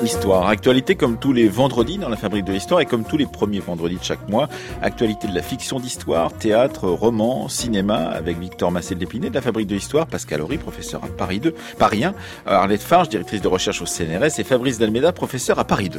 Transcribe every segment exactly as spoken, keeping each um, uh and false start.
Histoire, actualité comme tous les vendredis dans la Fabrique de l'Histoire et comme tous les premiers vendredis de chaque mois. Actualité de la fiction d'histoire, théâtre, roman, cinéma avec Victor Massé-Lépinay de la Fabrique de l'Histoire, Pascal Horry, professeur à Paris deux, Paris un, Arlette Farge, directrice de recherche au C N R S et Fabrice D'Almeida, professeur à Paris deux.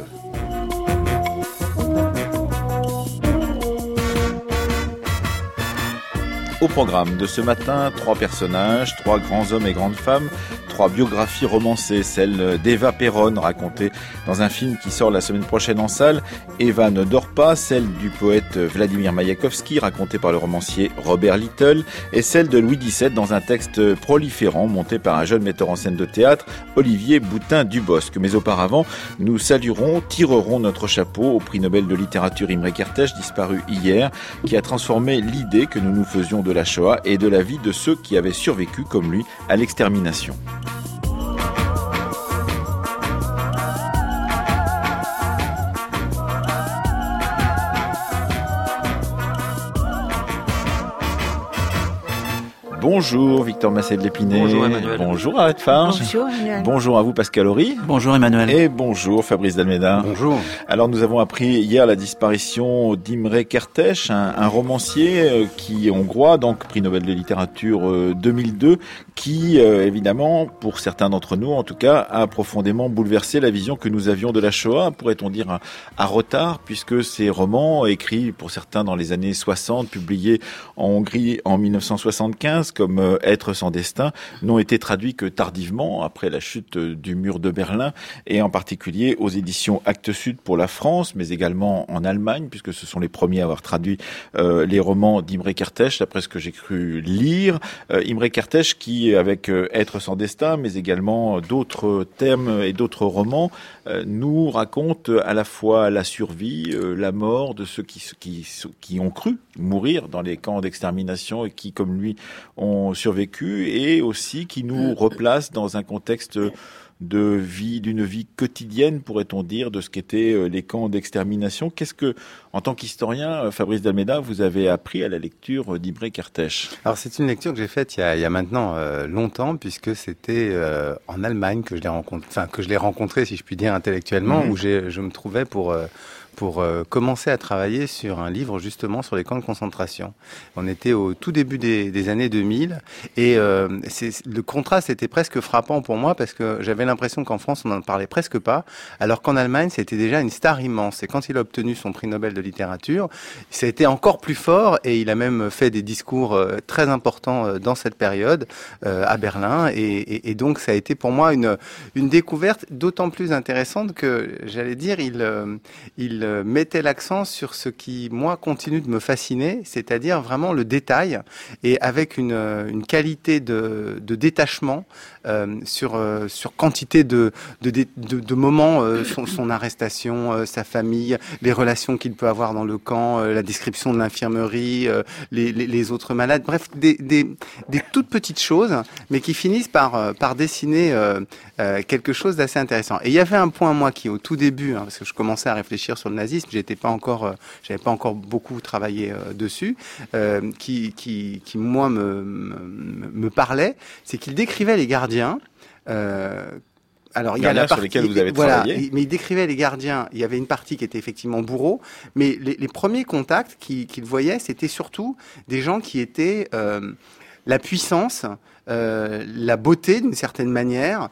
Au programme de ce matin, trois personnages, trois grands hommes et grandes femmes, trois biographies romancées, celle d'Eva Perón, racontée dans un film qui sort la semaine prochaine en salle, Eva ne dort pas, celle du poète Vladimir Maïakovski, racontée par le romancier Robert Little, et celle de Louis dix-sept dans un texte proliférant, monté par un jeune metteur en scène de théâtre, Olivier Boutin-Dubosc. Mais auparavant, nous saluerons, tirerons notre chapeau au prix Nobel de littérature Imre Kertész, disparu hier, qui a transformé l'idée que nous nous faisions de la Shoah et de la vie de ceux qui avaient survécu, comme lui, à l'extermination. Bonjour Victor Massé-Lépinay. Bonjour Emmanuel. Bonjour Arlette Farge. Bonjour Emmanuel. Bonjour à vous Pascal Horry. Bonjour Emmanuel. Et bonjour Fabrice D'Almeida. Bonjour. Alors nous avons appris hier la disparition d'Imre Kertész, un, un romancier qui est hongrois, donc prix Nobel de littérature deux mille deux, qui euh, évidemment, pour certains d'entre nous en tout cas, a profondément bouleversé la vision que nous avions de la Shoah, pourrait-on dire à, à retard, puisque ces romans, écrits pour certains dans les années soixante, publiés en Hongrie en mille neuf cent soixante-quinze, comme euh, Être sans destin, n'ont été traduits que tardivement, après la chute euh, du mur de Berlin, et en particulier aux éditions Actes Sud pour la France, mais également en Allemagne, puisque ce sont les premiers à avoir traduit euh, les romans d'Imre Kertész, d'après ce que j'ai cru lire. Euh, Imre Kertész qui, avec euh, Être sans destin, mais également d'autres thèmes et d'autres romans, euh, nous raconte à la fois la survie, euh, la mort de ceux qui, qui, qui ont cru mourir dans les camps d'extermination et qui, comme lui, ont survécu, et aussi qui nous replace dans un contexte de vie, d'une vie quotidienne, pourrait-on dire, de ce qu'étaient les camps d'extermination. Qu'est-ce que, en tant qu'historien, Fabrice D'Almeida, vous avez appris à la lecture d'Imre Kertész? Alors c'est une lecture que j'ai faite il y a, il y a maintenant euh, longtemps, puisque c'était euh, en Allemagne que je l'ai rencontré, enfin que je l'ai rencontré, si je puis dire, intellectuellement, mmh. où j'ai, je me trouvais pour euh, pour euh, commencer à travailler sur un livre justement sur les camps de concentration. On était au tout début des, des années deux mille, et euh, c'est, le contraste était presque frappant pour moi, parce que j'avais l'impression qu'en France on n'en parlait presque pas, alors qu'en Allemagne c'était déjà une star immense. Et quand il a obtenu son prix Nobel de littérature, ça a été encore plus fort, et il a même fait des discours euh, très importants euh, dans cette période euh, à Berlin, et, et, et donc ça a été pour moi une, une découverte d'autant plus intéressante que, j'allais dire, il, euh, il mettait l'accent sur ce qui, moi, continue de me fasciner, c'est-à-dire vraiment le détail, et avec une, une qualité de, de détachement euh, sur, euh, sur quantité de, de, de, de moments, euh, son, son arrestation, euh, sa famille, les relations qu'il peut avoir dans le camp, euh, la description de l'infirmerie, euh, les, les, les autres malades, bref, des, des, des toutes petites choses, mais qui finissent par, par dessiner euh, euh, quelque chose d'assez intéressant. Et il y avait un point, moi, qui au tout début, hein, parce que je commençais à réfléchir sur le nazisme, j'étais pas encore, euh, j'avais pas encore beaucoup travaillé euh, dessus, euh, qui, qui, qui moi me, me, me parlait, c'est qu'il décrivait les gardiens. Euh, Alors, il y a la partie, sur lesquels vous avez voilà, travaillé. Mais il décrivait les gardiens. Il y avait une partie qui était effectivement bourreau, mais les, les premiers contacts qu'il, qu'il voyait, c'était surtout des gens qui étaient euh, la puissance. Euh, la beauté d'une certaine manière,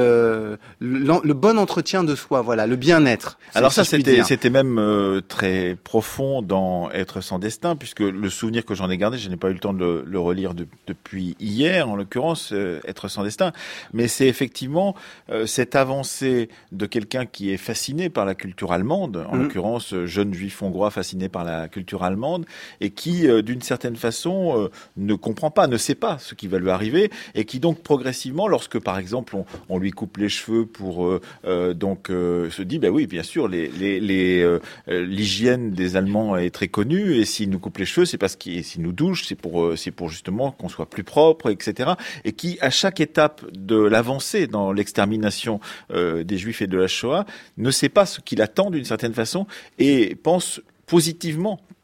le, le, le bon entretien de soi, voilà, le bien-être. Alors ça, c'était, c'était même euh, très profond dans Être sans destin, puisque le souvenir que j'en ai gardé, je n'ai pas eu le temps de le, le relire de, depuis hier, en l'occurrence, euh, Être sans destin, mais c'est effectivement euh, cette avancée de quelqu'un qui est fasciné par la culture allemande, en mmh. l'occurrence, jeune juif hongrois fasciné par la culture allemande, et qui, euh, d'une certaine façon, euh, ne comprend pas, ne sait pas ce qui va lui arriver, et qui donc progressivement, lorsque par exemple on, on lui coupe les cheveux pour euh, euh, donc euh, se dit, ben oui, bien sûr, les, les, les, euh, l'hygiène des Allemands est très connue, et s'ils nous coupent les cheveux, c'est parce qu'ils s'ils nous douchent, c'est pour euh, c'est pour justement qu'on soit plus propre, et cetera. Et qui, à chaque étape de l'avancée dans l'extermination euh, des Juifs et de la Shoah, ne sait pas ce qu'il attend d'une certaine façon, et pense positivement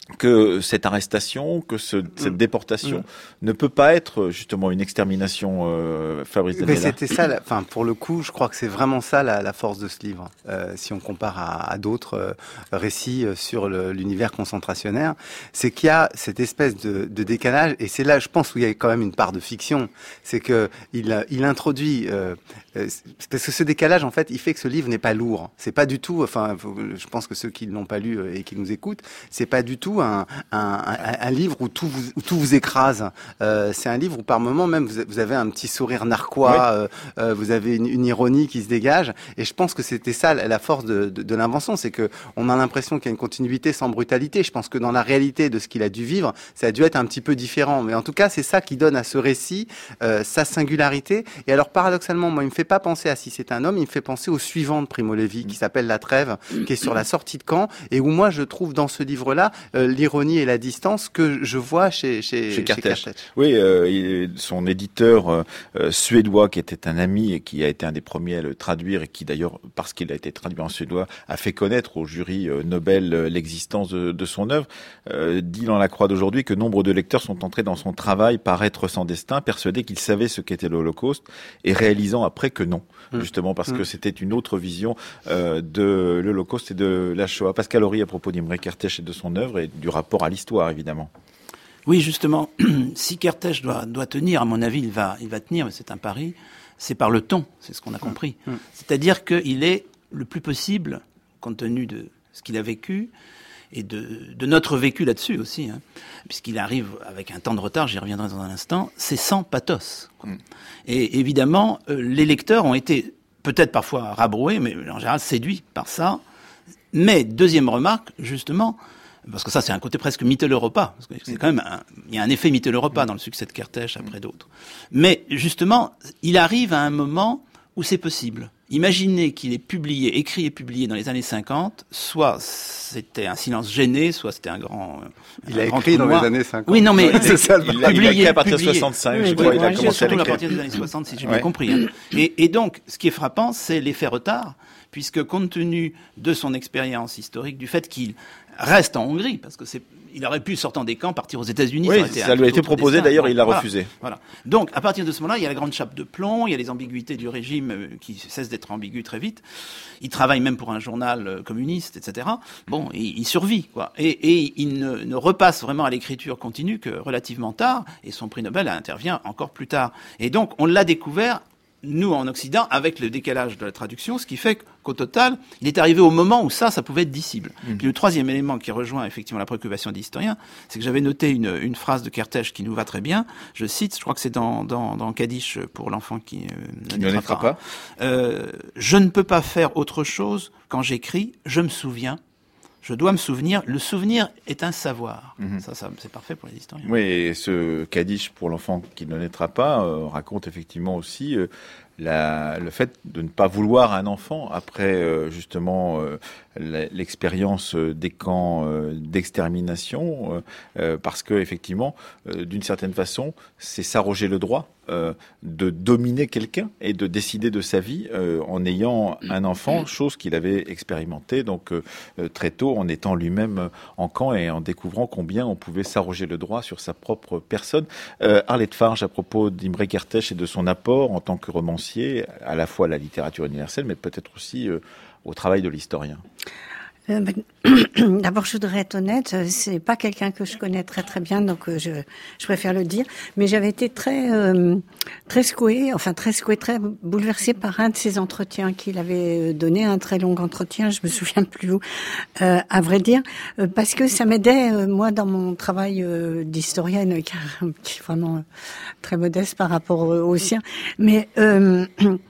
que cette arrestation, que ce, cette déportation mmh. ne peut pas être justement une extermination, euh, Fabrice Delmela. Mais c'était ça, enfin pour le coup, je crois que c'est vraiment ça la, la force de ce livre. Euh, si on compare à, à d'autres euh, récits sur le, l'univers concentrationnaire, c'est qu'il y a cette espèce de, de décalage, et c'est là, je pense, où il y a quand même une part de fiction. C'est que il, il introduit, euh, parce que ce décalage, en fait, il fait que ce livre n'est pas lourd. C'est pas du tout, enfin, je pense que ceux qui ne l'ont pas lu et qui nous écoutent, c'est pas du tout Un, un, un, un livre où tout vous, où tout vous écrase. Euh, c'est un livre où par moments même vous, vous avez un petit sourire narquois, oui. euh, euh, vous avez une, une ironie qui se dégage. Et je pense que c'était ça la force de, de, de l'invention, c'est que on a l'impression qu'il y a une continuité sans brutalité. Je pense que dans la réalité de ce qu'il a dû vivre, ça a dû être un petit peu différent. Mais en tout cas, c'est ça qui donne à ce récit euh, sa singularité. Et alors paradoxalement, moi, il me fait pas penser à Si c'est un homme, il me fait penser au suivant de Primo Levi, qui s'appelle La Trêve, qui est sur la sortie de camp, et où moi je trouve dans ce livre-là euh, l'ironie et la distance que je vois chez chez, chez Kertész. Oui, euh, il, son éditeur euh, suédois, qui était un ami et qui a été un des premiers à le traduire, et qui d'ailleurs, parce qu'il a été traduit en suédois, a fait connaître au jury euh, Nobel euh, l'existence de, de son œuvre, euh, dit dans La Croix d'aujourd'hui que nombre de lecteurs sont entrés dans son travail par être sans destin, persuadés qu'ils savaient ce qu'était l'Holocauste, et réalisant après que non, mmh. justement parce mmh. que c'était une autre vision euh, de l'Holocauste et de la Shoah. Pascal Horry, à propos d'Imre Kertész et de son œuvre et du rapport à l'histoire, évidemment. Oui, justement, si Kertész doit, doit tenir, à mon avis, il va, il va tenir, mais c'est un pari, c'est par le ton, c'est ce qu'on a compris. Mmh. C'est-à-dire qu'il est le plus possible, compte tenu de ce qu'il a vécu, et de, de notre vécu là-dessus aussi, hein, puisqu'il arrive avec un temps de retard, j'y reviendrai dans un instant, c'est sans pathos. Mmh. Et évidemment, euh, les lecteurs ont été peut-être parfois rabroués, mais en général séduits par ça. Mais, deuxième remarque, justement, parce que ça, c'est un côté presque Mitteleuropa, parce que c'est quand même un, il y a un effet Mitteleuropa dans le succès de Kertész après d'autres. Mais, justement, il arrive à un moment où c'est possible. Imaginez qu'il est publié, écrit et publié dans les années cinquante, soit c'était un silence gêné, soit c'était un grand... Il un a grand écrit dans les années cinquante. Oui, non, mais... c'est ça, il, a, il a écrit à partir de soixante-cinq, oui, je crois, oui, il a commencé à l'écrire. À partir des années soixante, si j'ai ouais. bien compris. Hein. Et, et donc, ce qui est frappant, c'est l'effet retard, puisque compte tenu de son expérience historique, du fait qu'il reste en Hongrie, parce que c'est, il aurait pu, sortant des camps, partir aux États-Unis. Oui, ça, ça lui a été proposé, destin. D'ailleurs, il l'a voilà. refusé. Voilà. Donc, à partir de ce moment-là, il y a la grande chape de plomb, il y a les ambiguïtés du régime euh, qui cessent d'être ambiguës très vite. Il travaille même pour un journal euh, communiste, et cetera. Bon, il, il survit, quoi. Et, et il ne, ne repasse vraiment à l'écriture continue que relativement tard, et son prix Nobel intervient encore plus tard. Et donc, on l'a découvert, nous, en Occident, avec le décalage de la traduction, ce qui fait qu'au total, il est arrivé au moment où ça, ça pouvait être dissible. Mmh. Puis le troisième élément qui rejoint effectivement la préoccupation des historiens, c'est que j'avais noté une, une phrase de Kertész qui nous va très bien. Je cite, je crois que c'est dans, dans, dans Kaddish pour l'enfant qui, euh, ne naîtra pas. Euh, je ne peux pas faire autre chose quand j'écris, je me souviens. Je dois me souvenir. Le souvenir est un savoir. Mmh. Ça, ça, c'est parfait pour les historiens. Oui, et ce Kaddish pour l'enfant qui ne naîtra pas euh, raconte effectivement aussi euh, la, le fait de ne pas vouloir un enfant après euh, justement euh, l'expérience des camps euh, d'extermination, euh, euh, parce que effectivement, euh, d'une certaine façon, c'est s'arroger le droit euh, de dominer quelqu'un et de décider de sa vie euh, en ayant un enfant, chose qu'il avait expérimentée donc euh, très tôt en étant lui-même en camp et en découvrant combien on pouvait s'arroger le droit sur sa propre personne. Euh, Arlette Farge, à propos d'Imre Kertész et de son apport en tant que romancier, à la fois à la littérature universelle, mais peut-être aussi euh, au travail de l'historien. Euh, D'abord, je voudrais être honnête, c'est pas quelqu'un que je connais très très bien, donc euh, je, je préfère le dire. Mais j'avais été très euh, très secouée, enfin très secouée, très bouleversée par un de ses entretiens qu'il avait donné, un très long entretien, je me souviens plus où, euh, à vrai dire, euh, parce que ça m'aidait euh, moi dans mon travail euh, d'historienne, qui est vraiment euh, très modeste par rapport euh, au sien. Mais euh,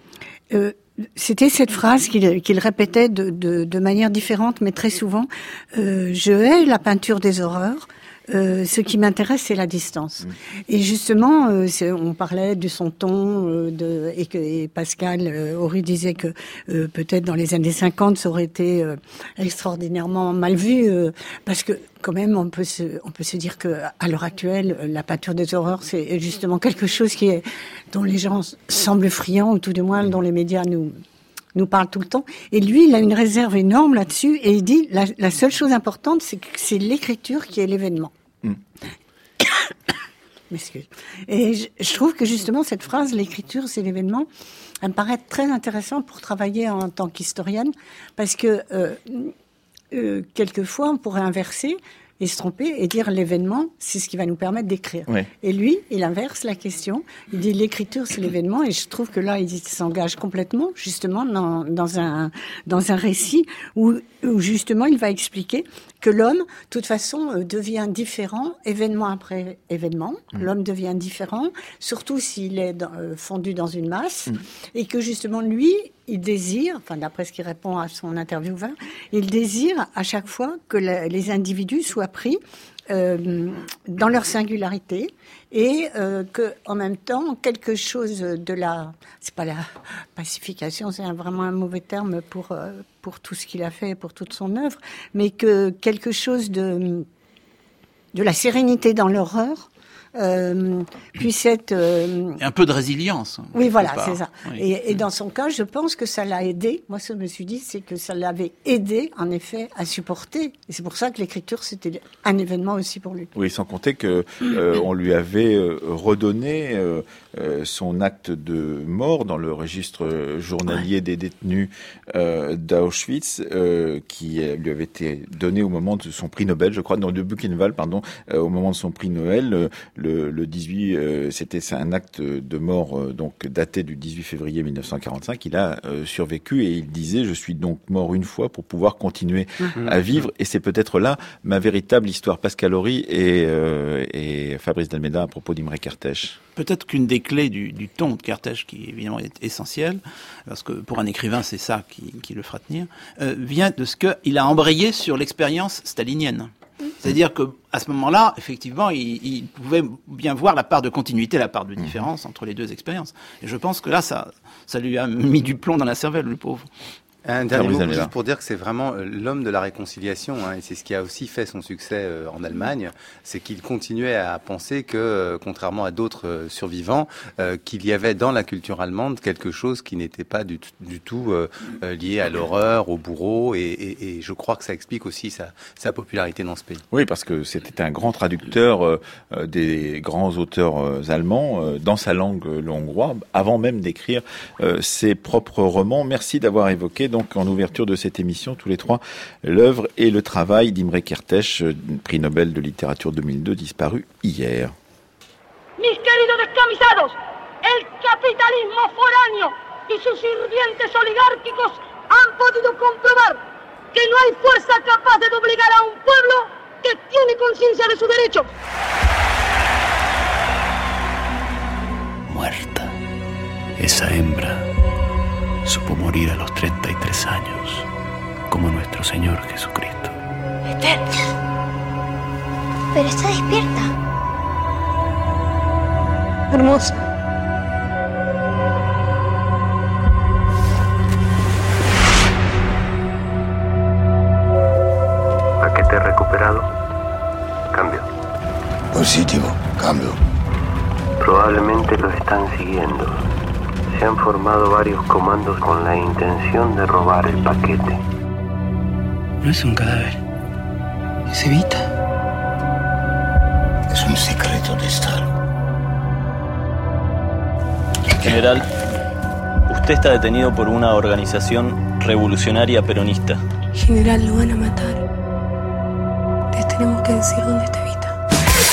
euh, c'était cette phrase qu'il, qu'il répétait de, de, de manière différente, mais très souvent. Euh, je hais la peinture des horreurs. Euh, ce qui m'intéresse, c'est la distance. Mmh. Et justement, euh, c'est, on parlait de son ton, euh, de, et, que, et Pascal euh, Horry disait que euh, peut-être dans les années cinquante, ça aurait été euh, extraordinairement mal vu, euh, parce que quand même, on peut se, on peut se dire que à l'heure actuelle, la peinture des horreurs, c'est justement quelque chose qui est, dont les gens semblent friands, ou tout du moins dont les médias nous nous parle tout le temps. Et lui, il a une réserve énorme là-dessus. Et il dit, la, la seule chose importante, c'est que c'est l'écriture qui est l'événement. Mm. M'excuse. Et je, je trouve que justement, cette phrase, l'écriture, c'est l'événement, elle me paraît très intéressante pour travailler en tant qu'historienne. Parce que, euh, euh, quelquefois, on pourrait inverser et se tromper et dire l'événement, c'est ce qui va nous permettre d'écrire. Ouais. Et lui, il inverse la question. Il dit l'écriture, c'est l'événement. Et je trouve que là, il s'engage complètement, justement, dans, dans un, dans un récit où, où, justement, il va expliquer que l'homme, de toute façon, euh, devient différent, événement après événement. Mmh. L'homme devient différent, surtout s'il est dans, euh, fondu dans une masse. Mmh. Et que, justement, lui, il désire, enfin d'après ce qu'il répond à son intervieweur, il désire à chaque fois que la, les individus soient pris euh, dans leur singularité et euh, que en même temps quelque chose de la, c'est pas la pacification, c'est vraiment un mauvais terme pour euh, pour tout ce qu'il a fait, pour toute son œuvre, mais que quelque chose de de la sérénité dans l'horreur. Euh, puisse être euh... un peu de résilience. Oui, voilà, c'est ça. Oui. Et, et dans son cas, je pense que ça l'a aidé. Moi, ce que je me suis dit, c'est que ça l'avait aidé, en effet, à supporter. Et c'est pour ça que l'écriture, c'était un événement aussi pour lui. Oui, sans compter que euh, on lui avait euh, redonné euh, euh, son acte de mort dans le registre journalier ouais. des détenus euh, d'Auschwitz, euh, qui lui avait été donné au moment de son prix Nobel, je crois, dans de Buchenwald, pardon, euh, au moment de son prix Nobel. Euh, Le, le dix-huit, euh, c'était c'est un acte de mort euh, donc daté du dix-huit février mille neuf cent quarante-cinq. Il a euh, survécu et il disait je suis donc mort une fois pour pouvoir continuer mmh. à vivre. Et c'est peut-être là ma véritable histoire. Pascal Horry et, euh, et Fabrice Delmeda à propos d'Imre Kertész. Peut-être qu'une des clés du, du ton de Kertész, qui évidemment est essentielle, parce que pour un écrivain c'est ça qui, qui le fera tenir, euh, vient de ce qu'il a embrayé sur l'expérience stalinienne. C'est-à-dire que à ce moment-là, effectivement, il, il pouvait bien voir la part de continuité, la part de différence entre les deux expériences. Et je pense que là, ça, ça lui a mis du plomb dans la cervelle, le pauvre. Un dernier mot juste pour dire que c'est vraiment l'homme de la réconciliation, hein, et c'est ce qui a aussi fait son succès euh, en Allemagne, c'est qu'il continuait à penser que, euh, contrairement à d'autres euh, survivants, euh, qu'il y avait dans la culture allemande quelque chose qui n'était pas du, du tout euh, lié à l'horreur, au bourreau, et, et, et je crois que ça explique aussi sa, sa popularité dans ce pays. Oui, parce que c'était un grand traducteur euh, des grands auteurs euh, allemands euh, dans sa langue, euh, le hongrois, avant même d'écrire euh, ses propres romans. Merci d'avoir évoqué donc en ouverture de cette émission, tous les trois, l'œuvre et le travail d'Imre Kertész, prix Nobel de littérature deux mille deux, disparu hier. Mis queridos descamisados, el capitalismo foráneo y sus sirvientes oligárquicos han podido comprobar que no hay fuerza capaz de doblegar a un pueblo que tiene conciencia de sus derechos. Muerta, esa hembra supo morir a los treinta y tres años, como nuestro Señor Jesucristo. Eterna. Pero está despierta. Hermosa. Paquete recuperado. Cambio. Positivo. Cambio. Probablemente lo están siguiendo. Se han formado varios comandos con la intención de robar el paquete. No es un cadáver, es Evita. Es un secreto de Estado. General, usted está detenido por una organización revolucionaria peronista. General, lo van a matar. Les tenemos que decir dónde está Evita.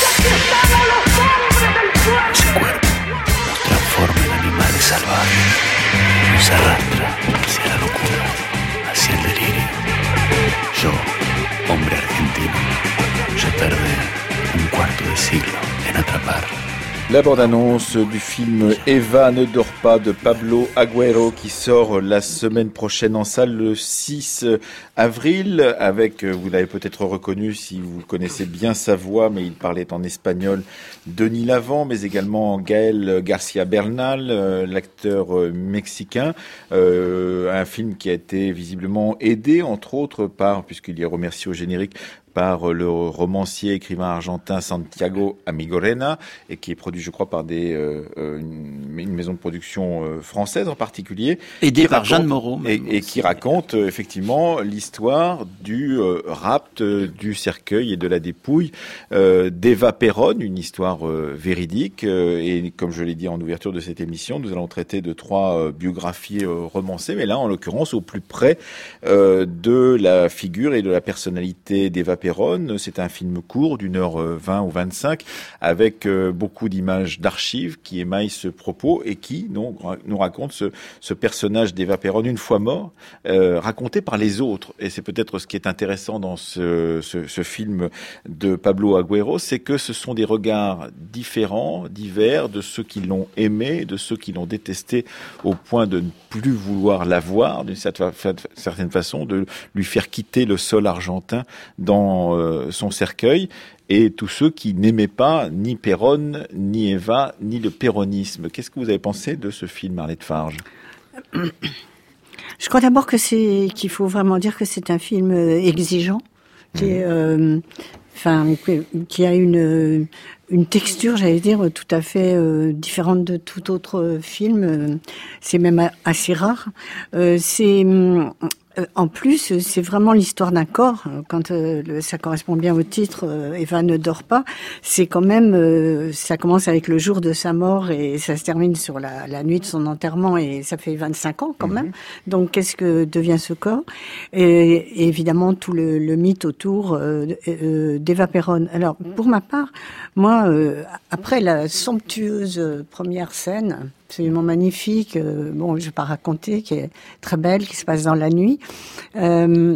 Ese cuerpo nos transforma en animales salvajes, nos arrastra hacia la locura, hacia el delirio. Yo, hombre argentino, je perdé un cuarto de siglo en atrapar. La bande-annonce du film Eva ne dort pas de Pablo Agüero qui sort la semaine prochaine en salle le six avril avec, vous l'avez peut-être reconnu si vous connaissez bien sa voix, mais il parlait en espagnol, Denis Lavant, mais également Gaël Garcia Bernal, l'acteur mexicain. Euh, un film qui a été visiblement aidé, entre autres, par, puisqu'il y est remercié au générique, par le romancier écrivain argentin Santiago Amigorena et qui est produit, je crois, par des euh, une, une maison de production euh, française en particulier, aidé par Jeanne Moreau, et, et qui raconte euh, effectivement l'histoire du euh, rapt euh, du cercueil et de la dépouille euh, d'Eva Perón, une histoire euh, véridique. Euh, et comme je l'ai dit en ouverture de cette émission, nous allons traiter de trois euh, biographies euh, romancées, mais là, en l'occurrence, au plus près euh, de la figure et de la personnalité d'Eva Perón. C'est un film court d'une heure vingt ou vingt-cinq avec euh, beaucoup d'images d'archives qui émaillent ce propos et qui donc, nous raconte ce, ce personnage d'Eva Perón une fois mort, euh, raconté par les autres. Et c'est peut-être ce qui est intéressant dans ce, ce, ce film de Pablo Agüero, c'est que ce sont des regards différents, divers, de ceux qui l'ont aimé, de ceux qui l'ont détesté au point de ne plus vouloir la voir, d'une certaine façon, de lui faire quitter le sol argentin dans euh, son cercueil, et tous ceux qui n'aimaient pas ni Perón, ni Eva, ni le péronisme. Qu'est-ce que vous avez pensé de ce film, Arlette Farge ? Je crois d'abord que c'est qu'il faut vraiment dire que c'est un film exigeant, qui est, euh, enfin, qui a une une texture, j'allais dire, tout à fait euh, différente de tout autre film. C'est même assez rare. Euh, c'est En plus, c'est vraiment l'histoire d'un corps. Quand euh, le, ça correspond bien au titre, euh, Eva ne dort pas. C'est quand même, euh, ça commence avec le jour de sa mort et ça se termine sur la, la nuit de son enterrement et ça fait vingt-cinq ans quand même. Donc, qu'est-ce que devient ce corps ? et, et évidemment, tout le, le mythe autour euh, euh, d'Eva Perón. Alors, pour ma part, moi, euh, après la somptueuse première scène, absolument magnifique, euh, bon, je vais pas raconter, qui est très belle, qui se passe dans la nuit. Euh,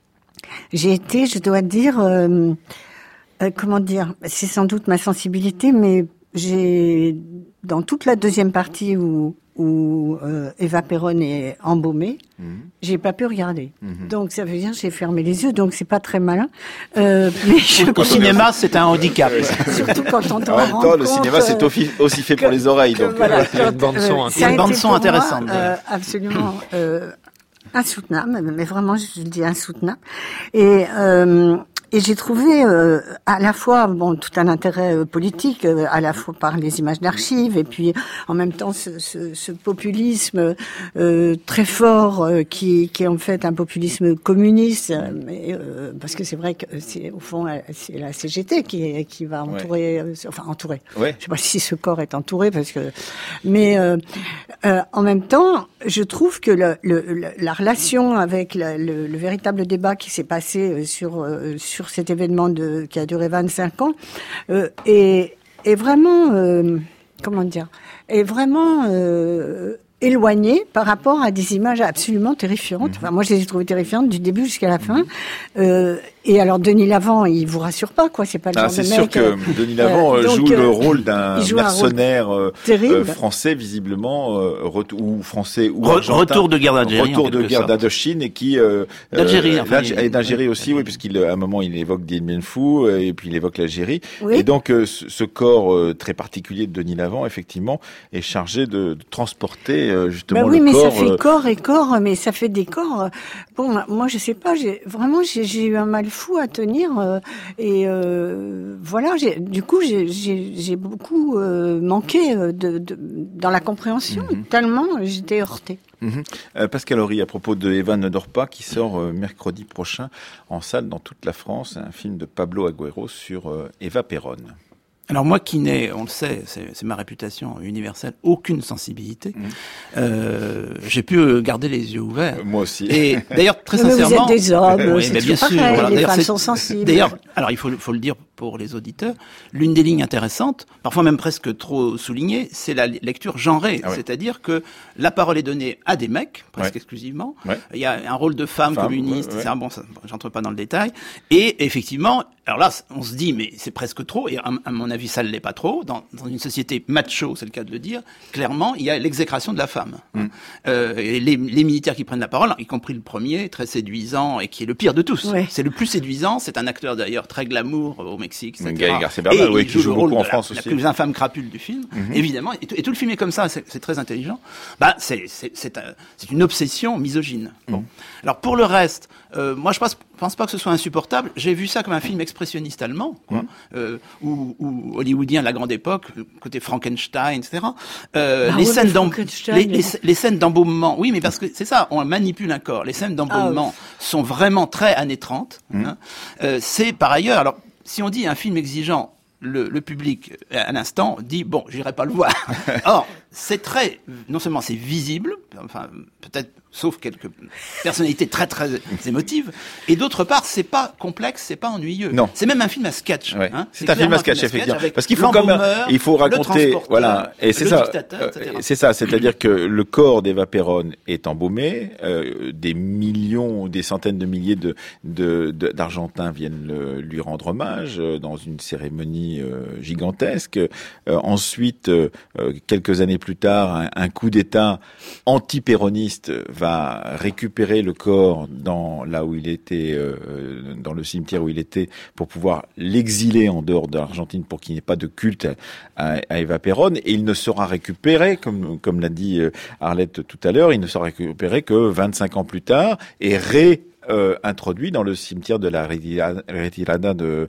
j'ai été, je dois dire, euh, euh, comment dire, c'est sans doute ma sensibilité, mais j'ai, dans toute la deuxième partie où où euh, Eva Perón est embaumée, mmh. j'ai pas pu regarder. Mmh. Donc ça veut dire que j'ai fermé les yeux, donc c'est pas très malin. Euh, mais je Au cinéma, c'est un handicap. Surtout quand on en même temps, le cinéma, c'est aussi fait pour les oreilles. Donc, voilà, il y a une bande son, euh, il y a une bande son intéressante. Moi, euh, absolument euh, insoutenable, mais vraiment, je le dis insoutenable. Et euh, Et j'ai trouvé euh, à la fois bon tout un intérêt euh, politique, euh, à la fois par les images d'archives et puis en même temps ce, ce, ce populisme euh, très fort euh, qui, qui est en fait un populisme communiste, mais euh, parce que c'est vrai que c'est au fond c'est la C G T qui qui va entourer, ouais. euh, enfin entourer. Ouais. Je sais pas si ce corps est entouré parce que, mais euh, euh, en même temps, je trouve que le, le, la relation avec le, le, le véritable débat qui s'est passé sur euh, sur cet événement de, qui a duré vingt-cinq ans, euh, est, est vraiment, euh, comment dire, est vraiment euh, éloigné par rapport à des images absolument terrifiantes. Enfin, moi, je les ai trouvées terrifiantes du début jusqu'à la fin. Euh, et alors, Denis Lavant, il vous rassure pas, quoi. C'est pas le ah, genre de mec. C'est sûr que Denis Lavant euh, joue donc, le rôle d'un mercenaire rôle euh, français, visiblement, euh, ret- ou français ou Re- argentin. Retour de guerre d'Algérie. Retour de guerre d'Indochine et qui euh, d'Algérie, euh, enfin, et d'Algérie aussi, oui, puisqu'il à un moment il évoque Dien Bien Phu et puis il évoque l'Algérie. Oui. Et donc euh, ce, ce corps euh, très particulier de Denis Lavant, effectivement, est chargé de, de transporter euh, justement bah oui, le mais corps. Ça fait euh, corps et corps, mais ça fait des corps. Bon, moi je sais pas, j'ai vraiment j'ai, j'ai eu un mal fou à tenir euh, et euh, voilà. J'ai, du coup, j'ai, j'ai, j'ai beaucoup euh, manqué de, de dans la compréhension. Mm-hmm. Tellement j'étais heurtée. Mmh. Euh, Pascal Horry, à propos de Eva ne dort pas, qui sort euh, mercredi prochain en salle dans toute la France, un film de Pablo Agüero sur euh, Eva Perón. Alors moi qui n'ai, on le sait, c'est, c'est ma réputation universelle, aucune sensibilité, mmh. euh, j'ai pu garder les yeux ouverts. Euh, moi aussi. Et d'ailleurs, très mais sincèrement... vous êtes des hommes, oui, c'est mais bien sûr, pareil, voilà, les femmes sont sensibles. D'ailleurs, alors il faut, faut le dire pour les auditeurs, l'une des lignes intéressantes, parfois même presque trop soulignée, c'est la lecture genrée. Ah ouais. C'est-à-dire que la parole est donnée à des mecs, presque ouais. exclusivement. Ouais. Il y a un rôle de femme, femme communiste, ouais, ouais. C'est bon, ça, j'entre pas dans le détail. Et effectivement, alors là, on se dit, mais c'est presque trop, et à, à mon avis, ça ne l'est pas trop. Dans, dans une société macho, c'est le cas de le dire, clairement, il y a l'exécration de la femme. Mm. Euh, et les, les militaires qui prennent la parole, y compris le premier, très séduisant et qui est le pire de tous. Ouais. C'est le plus séduisant. C'est un acteur d'ailleurs très glamour au Mexique, et cetera. Gaël Garcia Bernal, oui, qui joue beaucoup en France la, aussi. La plus infâme crapule du film, mm-hmm. évidemment. Et tout, et tout le film est comme ça. C'est, c'est très intelligent. Bah, c'est, c'est, c'est, un, c'est une obsession misogyne. Bon. Mm. Alors pour le reste, euh, moi je pense, pense pas que ce soit insupportable. J'ai vu ça comme un film expressionniste allemand, quoi, mm. euh, ou, ou hollywoodien de la grande époque, côté Frankenstein, et cetera. Euh, ah les, ouais, scènes d'em- les, les, les scènes d'embaumement, oui, mais parce que c'est ça, on manipule un corps. Les scènes d'embaumement ah ouais. sont vraiment très années trente. Mm. Hein. Euh, c'est par ailleurs, alors si on dit un film exigeant, Le, le public, à l'instant, dit, bon, j'irai pas le voir. Or, c'est très, non seulement c'est visible, enfin, peut-être, sauf quelques personnalités très, très émotives, et d'autre part, c'est pas complexe, c'est pas ennuyeux. Non. C'est même un film à sketch. Ouais. Hein. C'est, c'est un film à sketch, sketch effectivement. Parce qu'il faut quand même, il faut raconter, voilà, et c'est ça, euh, c'est ça, c'est-à-dire que le corps d'Eva Perón est embaumé, euh, des millions, des centaines de milliers de, de, de d'Argentins viennent le, lui rendre hommage euh, dans une cérémonie euh, gigantesque. Euh, ensuite, euh, quelques années plus tard, un, un coup d'État anti-péroniste va récupérer le corps dans là où il était, euh, dans le cimetière où il était, pour pouvoir l'exiler en dehors de l'Argentine pour qu'il n'y ait pas de culte à, à Eva Perón. Et il ne sera récupéré, comme comme l'a dit Arlette tout à l'heure, il ne sera récupéré que vingt-cinq ans plus tard et ré Euh, introduit dans le cimetière de la Retirada de,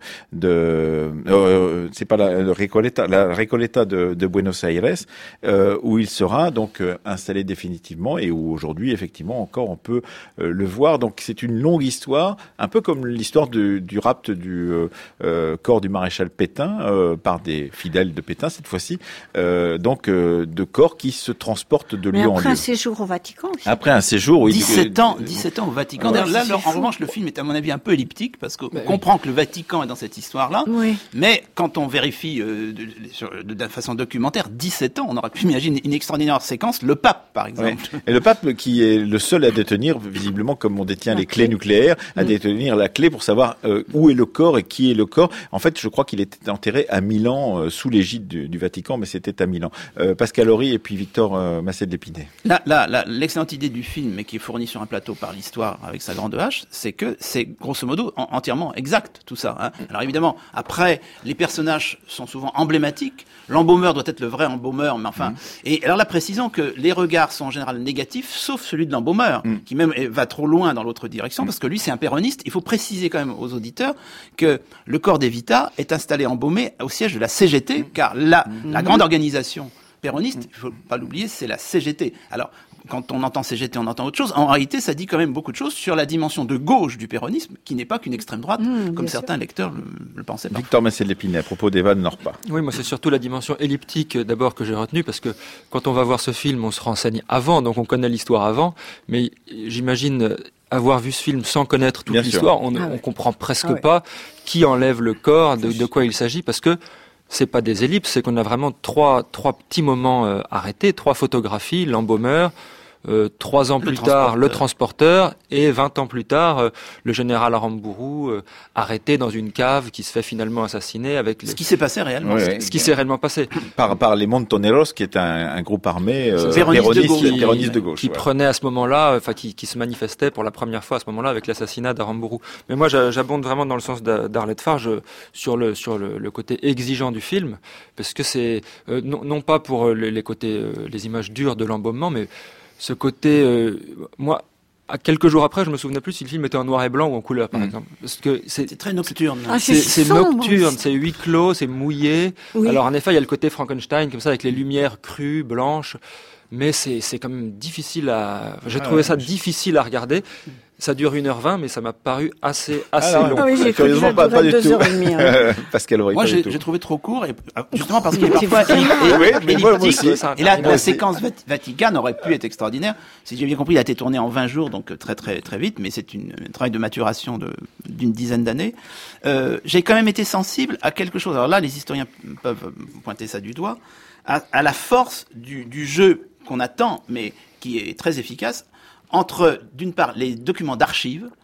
de euh, c'est pas la, la Recoleta, la Recoleta de, de Buenos Aires, euh, où il sera donc euh, installé définitivement et où aujourd'hui effectivement encore on peut euh, le voir. Donc c'est une longue histoire, un peu comme l'histoire du, du rapt du euh, euh, corps du maréchal Pétain euh, par des fidèles de Pétain cette fois-ci, euh, donc euh, de corps qui se transportent de lieu en lieu. Après un séjour au Vatican aussi. Après un séjour, oui. dix-sept ans, dix-sept ans au Vatican. Ouais, là, alors, en revanche, le film est à mon avis un peu elliptique parce qu'on bah, comprend oui. que le Vatican est dans cette histoire-là, oui. mais quand on vérifie euh, de, de, de, de façon documentaire, dix-sept ans, on aurait pu imaginer une extraordinaire séquence, le pape par exemple. Oui. Et le pape qui est le seul à détenir, visiblement comme on détient la les clés, clés nucléaires, à mmh. détenir la clé pour savoir euh, où est le corps et qui est le corps. En fait, je crois qu'il était enterré à Milan euh, sous l'égide du, du Vatican, mais c'était à Milan. Euh, Pascal Horry et puis Victor euh, Massé-de-Lépinay. Là, là, là, l'excellente idée du film, mais qui est fournie sur un plateau par l'histoire avec sa grande hache, c'est que c'est grosso modo en, entièrement exact tout ça. Hein. Alors évidemment, après, les personnages sont souvent emblématiques. L'embaumeur doit être le vrai embaumeur, mais enfin. Mmh. Et alors là, précisons que les regards sont en général négatifs, sauf celui de l'embaumeur, mmh. qui même va trop loin dans l'autre direction, mmh. parce que lui, c'est un péroniste. Il faut préciser quand même aux auditeurs que le corps d'Evita est installé embaumé au siège de la C G T, mmh. car la, mmh. la grande organisation péroniste, il faut pas l'oublier, c'est la C G T. Alors, quand on entend C G T, on entend autre chose. En réalité, ça dit quand même beaucoup de choses sur la dimension de gauche du péronisme, qui n'est pas qu'une extrême droite, mmh, comme certains sûr. lecteurs le, le pensaient. Victor Massé-de-Lépinay, à propos d'Eva Norpa. Oui, moi, c'est surtout la dimension elliptique, d'abord, que j'ai retenue, parce que quand on va voir ce film, on se renseigne avant, donc on connaît l'histoire avant, mais j'imagine avoir vu ce film sans connaître toute Bien l'histoire, sûr. on, ah ouais. on comprend presque ah ouais. pas qui enlève le corps, de, de quoi il s'agit, parce que c'est pas des ellipses, c'est qu'on a vraiment trois trois petits moments euh, arrêtés, trois photographies, l'embaumeur, euh, trois ans le plus tard le transporteur et vingt ans plus tard euh, le général Aramburu euh, arrêté dans une cave qui se fait finalement assassiner avec les... ce qui s'est passé réellement, oui, ce, oui. ce qui s'est réellement passé par par les Montoneros qui est un, un groupe armé euh, péroniste de gauche, péroniste de gauche qui ouais. prenait à ce moment-là, enfin qui, qui se manifestait pour la première fois à ce moment-là avec l'assassinat d'Aramburu. Mais moi j'abonde vraiment dans le sens d'Arlette Farge sur le sur le, le côté exigeant du film, parce que c'est euh, non, non pas pour les, les côtés euh, les images dures de l'embaumement, mais ce côté, euh, moi, à quelques jours après, je me souvenais plus si le film était en noir et blanc ou en couleur, par mmh. exemple. Parce que c'est, c'est très nocturne. Ah, c'est, c'est, c'est nocturne, aussi. C'est huis clos, c'est mouillé. Oui. Alors en effet, il y a le côté Frankenstein, comme ça, avec les lumières crues, blanches. Mais c'est, c'est quand même difficile à... J'ai ah, trouvé ouais, ça je... difficile à regarder. Ça dure une heure vingt, mais ça m'a paru assez, assez ah, long. Ah oui, j'ai cru que ça pas, pas du tout. Hein. Pascal Horry, moi, j'ai, j'ai trouvé trop court, et, justement parce qu'il est parfois elliptique. Et là, la séquence Vaticane aurait pu être extraordinaire. Si j'ai bien compris, il a été tourné en vingt jours, donc très très très vite, mais c'est une, un travail de maturation de, d'une dizaine d'années. Euh, j'ai quand même été sensible à quelque chose. Alors là, les historiens peuvent pointer ça du doigt, à, à la force du, du jeu qu'on attend, mais qui est très efficace, entre, d'une part, les documents d'archives,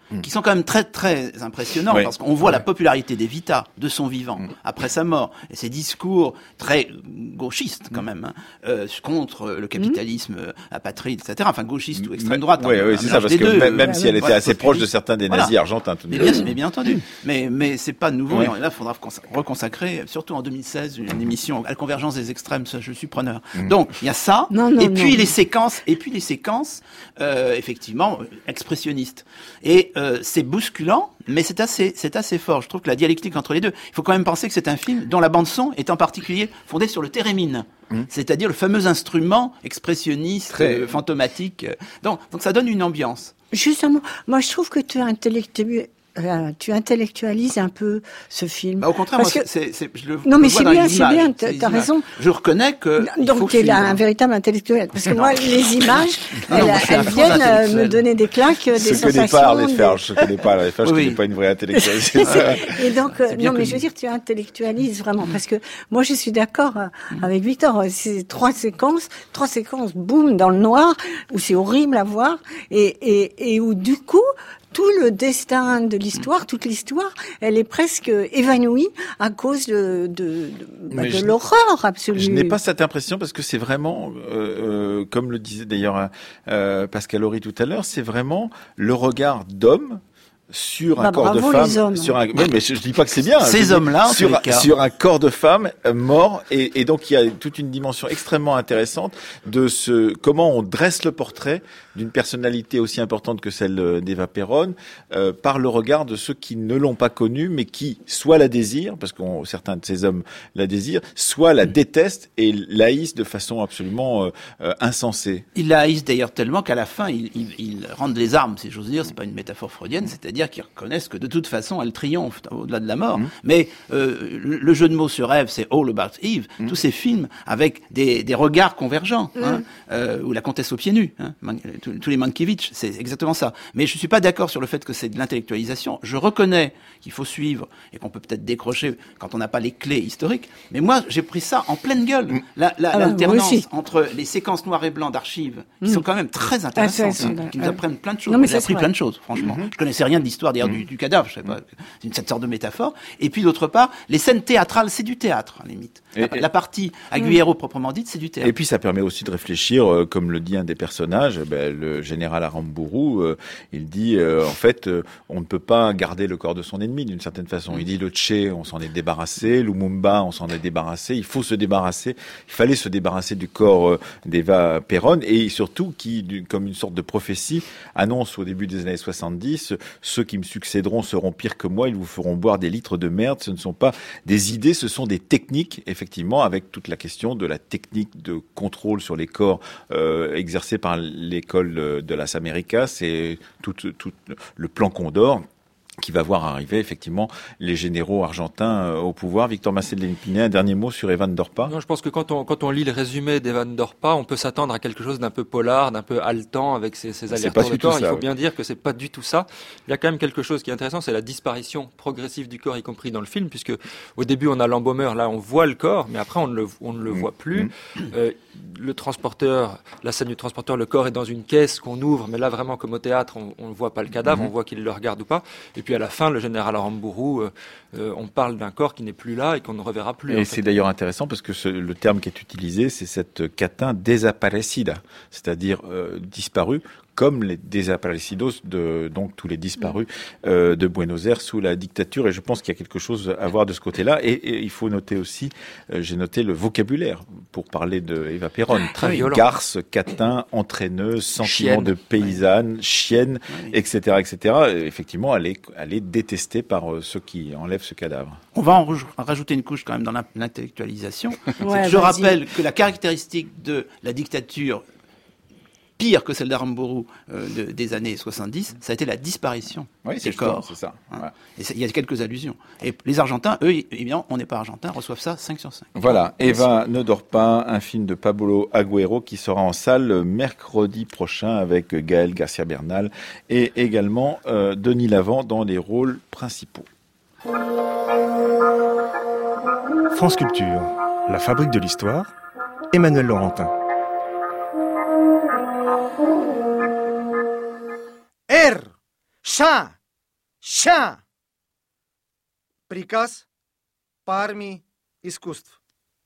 mmh. qui sont quand même très très impressionnants, oui. parce qu'on voit ouais. la popularité d'Evita, de son vivant, mmh. après sa mort, et ses discours très gauchistes quand même, hein, euh, contre le capitalisme mmh. apatride, et cetera. Enfin, gauchiste ou extrême droite. Oui, hein, oui, c'est ça, parce que deux, même, même euh, si elle était voilà, assez proche de certains des nazis voilà. argentins. Tout mais, bien, mais bien entendu. Mais, mais c'est pas nouveau, oui. et là, il faudra reconsacrer, surtout en deux mille seize, une émission à la convergence des extrêmes, ça, je suis preneur. Mmh. Donc, il y a ça, non, non, et puis non. les séquences, et puis les séquences, euh, effectivement, expressionnistes. Et euh, c'est bousculant, mais c'est assez, c'est assez fort. Je trouve que la dialectique entre les deux. Il faut quand même penser que c'est un film dont la bande son est en particulier fondée sur le thérémine, mmh. c'est-à-dire le fameux instrument expressionniste, Très... euh, fantomatique. Donc, donc ça donne une ambiance. Juste un mot. Moi, je trouve que tu es intellectuel. Euh, tu intellectualises un peu ce film. Bah, au contraire, moi, que... c'est, c'est, je le non, mais c'est bien, c'est bien, t'as, t'as raison. Je reconnais que. Donc, tu es là un véritable intellectuel. Parce que moi, les images, non, elles, non, elles viennent euh, me donner des claques, des ce sensations. Je connais pas les faire, je connais pas les faire, je oui. connais pas une vraie intellectuelle. Et donc, euh, non, mais je veux dire, tu intellectualises vraiment. Parce que moi, je suis d'accord avec Victor. C'est trois séquences, trois séquences, boum, dans le noir, où c'est horrible à voir, et, et, et où, du coup, tout le destin de l'histoire, toute l'histoire, elle est presque évanouie à cause de, de, de, bah, de l'horreur absolue. Je n'ai pas cette impression parce que c'est vraiment, euh, euh, comme le disait d'ailleurs euh, Pascal Horry tout à l'heure, c'est vraiment le regard d'homme sur un bah, corps de femme, sur un, oui, mais je, je dis pas que c'est bien. Ces hommes-là, sur, sur un corps de femme euh, mort, et, et donc il y a toute une dimension extrêmement intéressante de ce comment on dresse le portrait d'une personnalité aussi importante que celle d'Eva Perón euh, par le regard de ceux qui ne l'ont pas connue, mais qui soit la désirent, parce que certains de ces hommes la désirent, soit la détestent et l'haïssent de façon absolument euh, euh, insensée. Ils la haïssent d'ailleurs tellement qu'à la fin, ils, ils, ils rendent les armes, si j'ose dire. C'est pas une métaphore freudienne, c'est-à-dire qui reconnaissent que de toute façon elle triomphe au-delà de la mort. Mmh. Mais euh, le jeu de mots sur Ève, c'est All About Eve. Mmh. Tous ces films avec des, des regards convergents, mmh. hein, euh, ou la comtesse aux pieds nus, hein, tous, tous les Mankiewicz, c'est exactement ça. Mais je suis pas d'accord sur le fait que c'est de l'intellectualisation. Je reconnais qu'il faut suivre et qu'on peut peut-être décrocher quand on n'a pas les clés historiques. Mais moi, j'ai pris ça en pleine gueule. Mmh. La, la, ah, l'alternance entre les séquences noir et blanc d'archives, mmh. qui sont quand même très intéressantes, ah, hein, qui nous apprennent plein de choses. Non, mais j'ai appris plein de choses, franchement. Mmh. Je connaissais rien de l'histoire d'ailleurs mmh. du, du cadavre, je sais pas, c'est cette sorte de métaphore. Et puis d'autre part, les scènes théâtrales, c'est du théâtre, à la limite. La, et, la partie Agüero mmh. proprement dite, c'est du théâtre. Et puis ça permet aussi de réfléchir, euh, comme le dit un des personnages, ben, le général Aramburu, euh, il dit euh, en fait, euh, on ne peut pas garder le corps de son ennemi d'une certaine façon. Mmh. Il dit le Che, on s'en est débarrassé, Lumumba, on s'en est débarrassé. Il faut se débarrasser. Il fallait se débarrasser du corps euh, d'Eva Perón et surtout qui, du, comme une sorte de prophétie, annonce au début des années soixante-dix, ceux qui me succéderont seront pires que moi, ils vous feront boire des litres de merde. Ce ne sont pas des idées, ce sont des techniques, effectivement, avec toute la question de la technique de contrôle sur les corps euh, exercée par l'école de Las Américas. C'est tout, tout le plan Condor qui va voir arriver effectivement les généraux argentins euh, au pouvoir. Victor Massé-Pinet, un dernier mot sur Evan Dorpa. Non, je pense que quand on quand on lit le résumé d'Evan Dorpa, on peut s'attendre à quelque chose d'un peu polar, d'un peu haletant avec ses, ses allers-retours de corps. Il faut oui. bien dire que c'est pas du tout ça. Il y a quand même quelque chose qui est intéressant, c'est la disparition progressive du corps, y compris dans le film, puisque au début on a l'embaumeur, là on voit le corps, mais après on ne le on ne le mmh. voit plus. Mmh. Euh, le transporteur, la scène du transporteur, le corps est dans une caisse qu'on ouvre, mais là vraiment comme au théâtre, on ne voit pas le cadavre, mmh. on voit qu'il le regarde ou pas. Et puis à la fin, le général Aramburu, euh, euh, on parle d'un corps qui n'est plus là et qu'on ne reverra plus. Et c'est fait. D'ailleurs intéressant parce que ce, le terme qui est utilisé, c'est cette catin desaparecida, c'est-à-dire euh, disparu, comme les desaparecidos, de, donc tous les disparus euh, de Buenos Aires sous la dictature. Et je pense qu'il y a quelque chose à voir de ce côté-là. Et, et il faut noter aussi, euh, j'ai noté le vocabulaire pour parler de Eva Perón. Très violent. Garce, catin, entraîneuse, sentiment chienne. de paysanne, ouais. chienne, ouais. et cetera, et cetera. Et effectivement, elle est, elle est détestée par euh, ceux qui enlèvent ce cadavre. On va en rajouter une couche quand même dans l'intellectualisation. Ouais, je vas-y. rappelle que la caractéristique de la dictature pire que celle d'Aramburu euh, de, des années soixante-dix, ça a été la disparition oui, des corps. C'est ça. Hein. Ouais. Et il y a quelques allusions. Et les Argentins, eux, évidemment, on n'est pas Argentins, reçoivent ça cinq sur cinq. Voilà, Eva ne dort pas, un film de Pablo Agüero qui sera en salle mercredi prochain avec Gaël Garcia Bernal et également euh, Denis Lavant dans les rôles principaux. France Culture, la fabrique de l'histoire, Emmanuel Laurentin. Er, Cha, Ща! Приказ по армии искусств.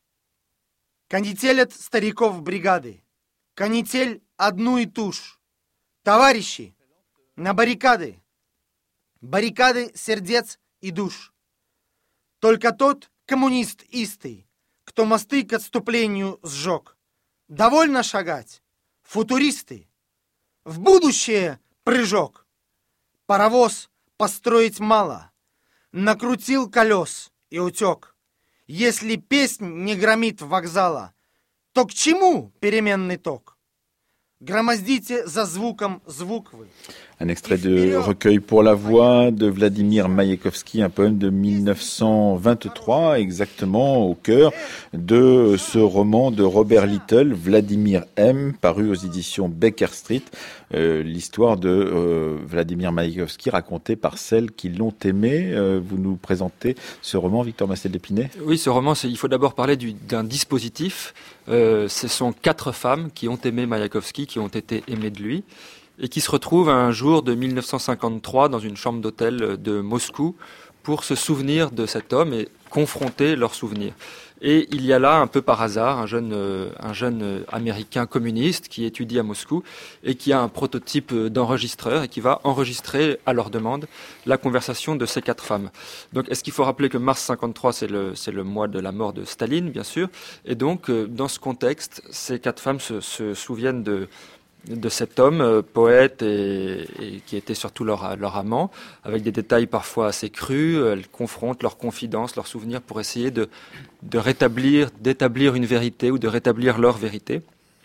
Канителят стариков бригады. Канитель одну и ту ж. Товарищи, на баррикады. Баррикады сердец и душ. Только тот коммунист истый, кто мосты к отступлению сжег. Довольно шагать, футуристы. В будущее прыжок. Паровоз построить мало. Накрутил колес и утек. Если песнь не громит вокзала, то к чему переменный ток? Громоздите за звуком звук вы. Un extrait de recueil pour la voix de Vladimir Maïakovski, un poème de mille neuf cent vingt-trois, exactement au cœur de ce roman de Robert Little, Vladimir M, paru aux éditions Baker Street, euh, l'histoire de euh, Vladimir Maïakovski racontée par celles qui l'ont aimé. Euh, vous nous présentez ce roman, Victor Massel-Lépinay ? Oui, ce roman, c'est, il faut d'abord parler du, d'un dispositif. Euh, ce sont quatre femmes qui ont aimé Maïakovski, qui ont été aimées de lui, et qui se retrouvent un jour de mille neuf cent cinquante-trois dans une chambre d'hôtel de Moscou pour se souvenir de cet homme et confronter leurs souvenirs. Et il y a là, un peu par hasard, un jeune, euh, un jeune euh, américain communiste qui étudie à Moscou et qui a un prototype d'enregistreur et qui va enregistrer à leur demande la conversation de ces quatre femmes. Donc, est-ce qu'il faut rappeler que mars cinquante-trois, c'est le, c'est le mois de la mort de Staline, bien sûr. Et donc, euh, dans ce contexte, ces quatre femmes se, se souviennent de de cet homme, euh, poète et, et qui était surtout leur, leur amant, avec des détails parfois assez crus. Elles confrontent leurs confidences, leurs souvenirs pour essayer de, de rétablir, d'établir une vérité ou de rétablir leur vérité.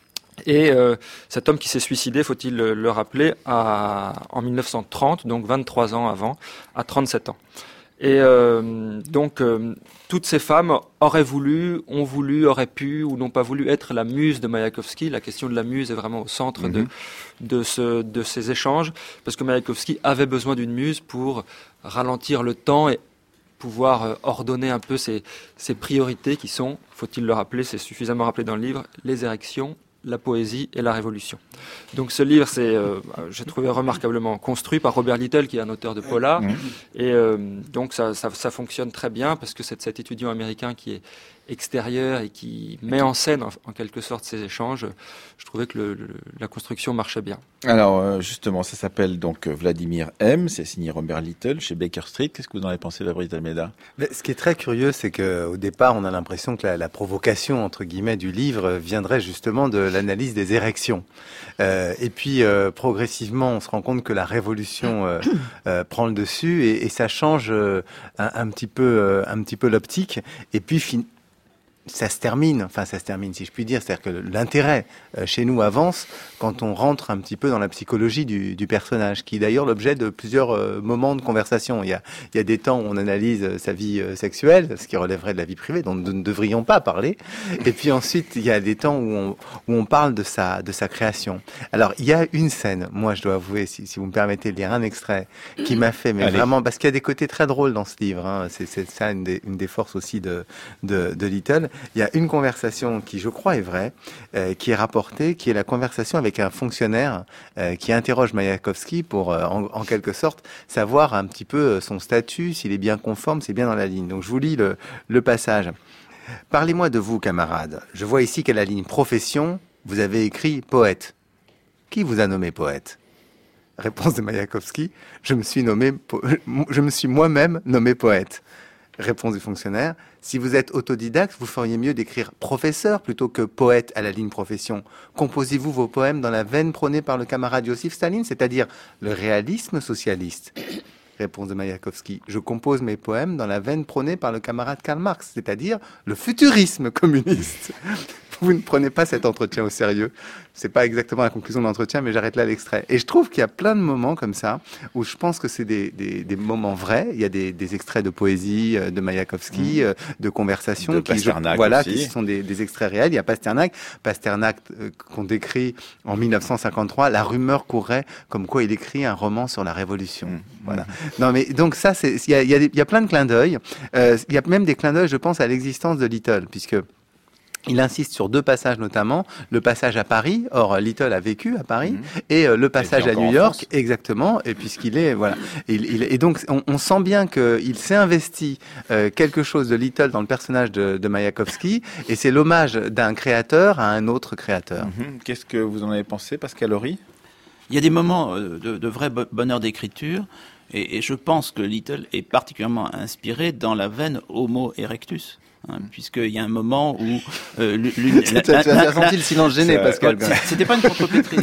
Et euh, cet homme qui s'est suicidé, faut-il le rappeler, à, en mille neuf cent trente, donc vingt-trois ans avant, à trente-sept ans. Et euh, donc, euh, toutes ces femmes auraient voulu, ont voulu, auraient pu ou n'ont pas voulu être la muse de Maïakovski. La question de la muse est vraiment au centre mm-hmm. de, de, ce, de ces échanges, parce que Maïakovski avait besoin d'une muse pour ralentir le temps et pouvoir ordonner un peu ses, ses priorités qui sont, faut-il le rappeler, c'est suffisamment rappelé dans le livre, les érections, la poésie et la révolution. Donc ce livre, c'est, euh, j'ai trouvé remarquablement construit par Robert Little, qui est un auteur de polar, mmh. et euh, donc ça, ça, ça fonctionne très bien parce que c'est cet étudiant américain qui est extérieur et qui met en scène en, en quelque sorte ces échanges. Je trouvais que le, le, la construction marchait bien. Alors justement, ça s'appelle donc Vladimir M, c'est signé Robert Little chez Baker Street. Qu'est-ce que vous en avez pensé, Fabrice Almeida ? Ce qui est très curieux, c'est qu'au départ, on a l'impression que la, la provocation entre guillemets du livre viendrait justement de l'analyse des érections. Euh, et puis euh, progressivement, on se rend compte que la révolution euh, euh, prend le dessus et, et ça change euh, un, un petit peu, euh, un petit peu l'optique. Et puis fin- ça se termine, enfin ça se termine si je puis dire, c'est-à-dire que l'intérêt euh, chez nous avance quand on rentre un petit peu dans la psychologie du, du personnage, qui est d'ailleurs l'objet de plusieurs euh, moments de conversation. Il y a, il y a des temps où on analyse euh, sa vie euh, sexuelle, ce qui relèverait de la vie privée, dont nous ne devrions pas parler. Et puis ensuite, il y a des temps où on, où on parle de sa, de sa création. Alors, il y a une scène, moi je dois avouer, si, si vous me permettez de lire un extrait, qui m'a fait, mais Allez. vraiment, parce qu'il y a des côtés très drôles dans ce livre, hein, c'est, c'est ça une des, une des forces aussi de, de, de Little. Il y a une conversation qui, je crois, est vraie, euh, qui est rapportée, qui est la conversation avec un fonctionnaire euh, qui interroge Maïakovski pour, euh, en, en quelque sorte, savoir un petit peu son statut, s'il est bien conforme, c'est bien dans la ligne. Donc, je vous lis le, le passage. « Parlez-moi de vous, camarade. Je vois ici qu'à la ligne profession, vous avez écrit poète. Qui vous a nommé poète ?» Réponse de Maïakovski. « Je me suis nommé, po- je me suis moi-même nommé poète. » Réponse du fonctionnaire. Si vous êtes autodidacte, vous feriez mieux d'écrire professeur plutôt que poète à la ligne profession. Composez-vous vos poèmes dans la veine prônée par le camarade Joseph Staline, c'est-à-dire le réalisme socialiste. Réponse de Maïakovski. Je compose mes poèmes dans la veine prônée par le camarade Karl Marx, c'est-à-dire le futurisme communiste. Vous ne prenez pas cet entretien au sérieux. C'est pas exactement la conclusion de l'entretien, mais j'arrête là l'extrait. Et je trouve qu'il y a plein de moments comme ça, où je pense que c'est des, des, des moments vrais. Il y a des, des extraits de poésie de Maïakovski, mmh. de conversation, de qui, Pasternak je, voilà, aussi. qui sont des, des extraits réels. Il y a Pasternak, Pasternak euh, qu'on décrit en mille neuf cent cinquante-trois. La rumeur courait comme quoi il écrit un roman sur la Révolution. Mmh. Voilà. Mmh. Non, mais donc ça, c'est, il y a, il y a, des, il y a plein de clins d'œil. Euh, il y a même des clins d'œil, je pense, à l'existence de Little, puisque il insiste sur deux passages notamment, le passage à Paris, or Little a vécu à Paris, mmh. et euh, le passage à New York, exactement, et puisqu'il est, voilà. Et, il, et donc, on, on sent bien qu'il s'est investi euh, quelque chose de Little dans le personnage de, de Mayakovsky, et c'est l'hommage d'un créateur à un autre créateur. Mmh. Qu'est-ce que vous en avez pensé, Pascal Horry ? Il y a des moments de, de vrai bonheur d'écriture, et, et je pense que Little est particulièrement inspiré dans la veine Homo erectus. Hein, puisqu'il y a un moment où euh, l'une, tu as senti le silence gêné, Pascal. C'était pas une contre-pétrie,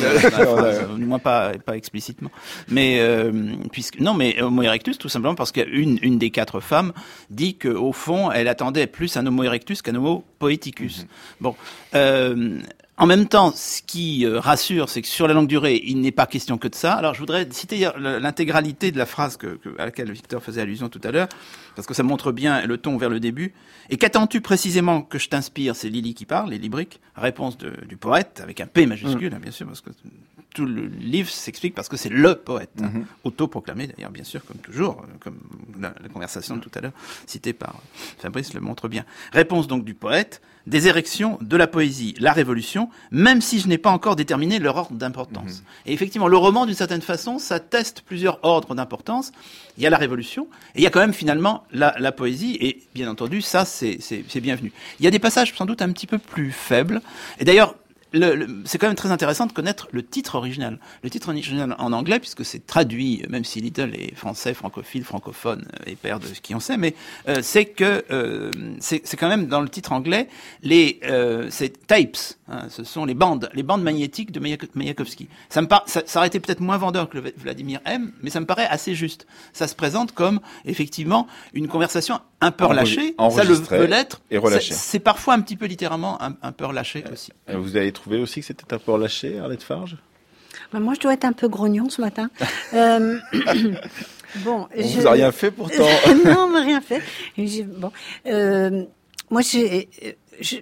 du moins pas pas explicitement. Mais euh, puisque non, mais Homo erectus, tout simplement parce qu'une une des quatre femmes dit que au fond, elle attendait plus un Homo erectus qu'un Homo poeticus. Mm-hmm. Bon. Euh, En même temps, ce qui euh, rassure, c'est que sur la longue durée, il n'est pas question que de ça. Alors, je voudrais citer l'intégralité de la phrase que, que, à laquelle Victor faisait allusion tout à l'heure, parce que ça montre bien le ton vers le début. Et qu'attends-tu précisément que je t'inspire ? C'est Lily qui parle, Lily Brick. Réponse de, du poète, avec un P majuscule, mmh. hein, bien sûr, parce que tout le livre s'explique parce que c'est le poète, hein, mmh. autoproclamé d'ailleurs, bien sûr, comme toujours, comme la, la conversation de tout à l'heure citée par Fabrice le montre bien. Réponse donc du poète. Des érections, de la poésie, la révolution, même si je n'ai pas encore déterminé leur ordre d'importance. Mmh. Et effectivement, le roman, d'une certaine façon, ça teste plusieurs ordres d'importance. Il y a la révolution, et il y a quand même finalement la, la poésie, et bien entendu, ça, c'est, c'est, c'est bienvenu. Il y a des passages sans doute un petit peu plus faibles, et d'ailleurs, Le, le, c'est quand même très intéressant de connaître le titre original. Le titre original en anglais, puisque c'est traduit, même si Little est français, francophile, francophone et père de ce qui on sait, mais euh, c'est que euh, c'est, c'est quand même dans le titre anglais les euh, c'est tapes. Hein, ce sont les bandes, les bandes magnétiques de Mayakovsky. Ça me par, ça, ça aurait été peut-être moins vendeur que le Vladimir M, mais ça me paraît assez juste. Ça se présente comme effectivement une conversation un peu relâchée. Ça le veut l'être. Et relâché. C'est, c'est parfois un petit peu littéralement un, un peu relâché euh, aussi. Vous avez trouvé aussi que c'était un peu relâché, Arlette Farge ? Ben moi, je dois être un peu grognon ce matin. euh, bon, on je... vous a rien fait pourtant. Non, on m'a rien fait. J'ai... Bon, euh, moi, j'ai... Je...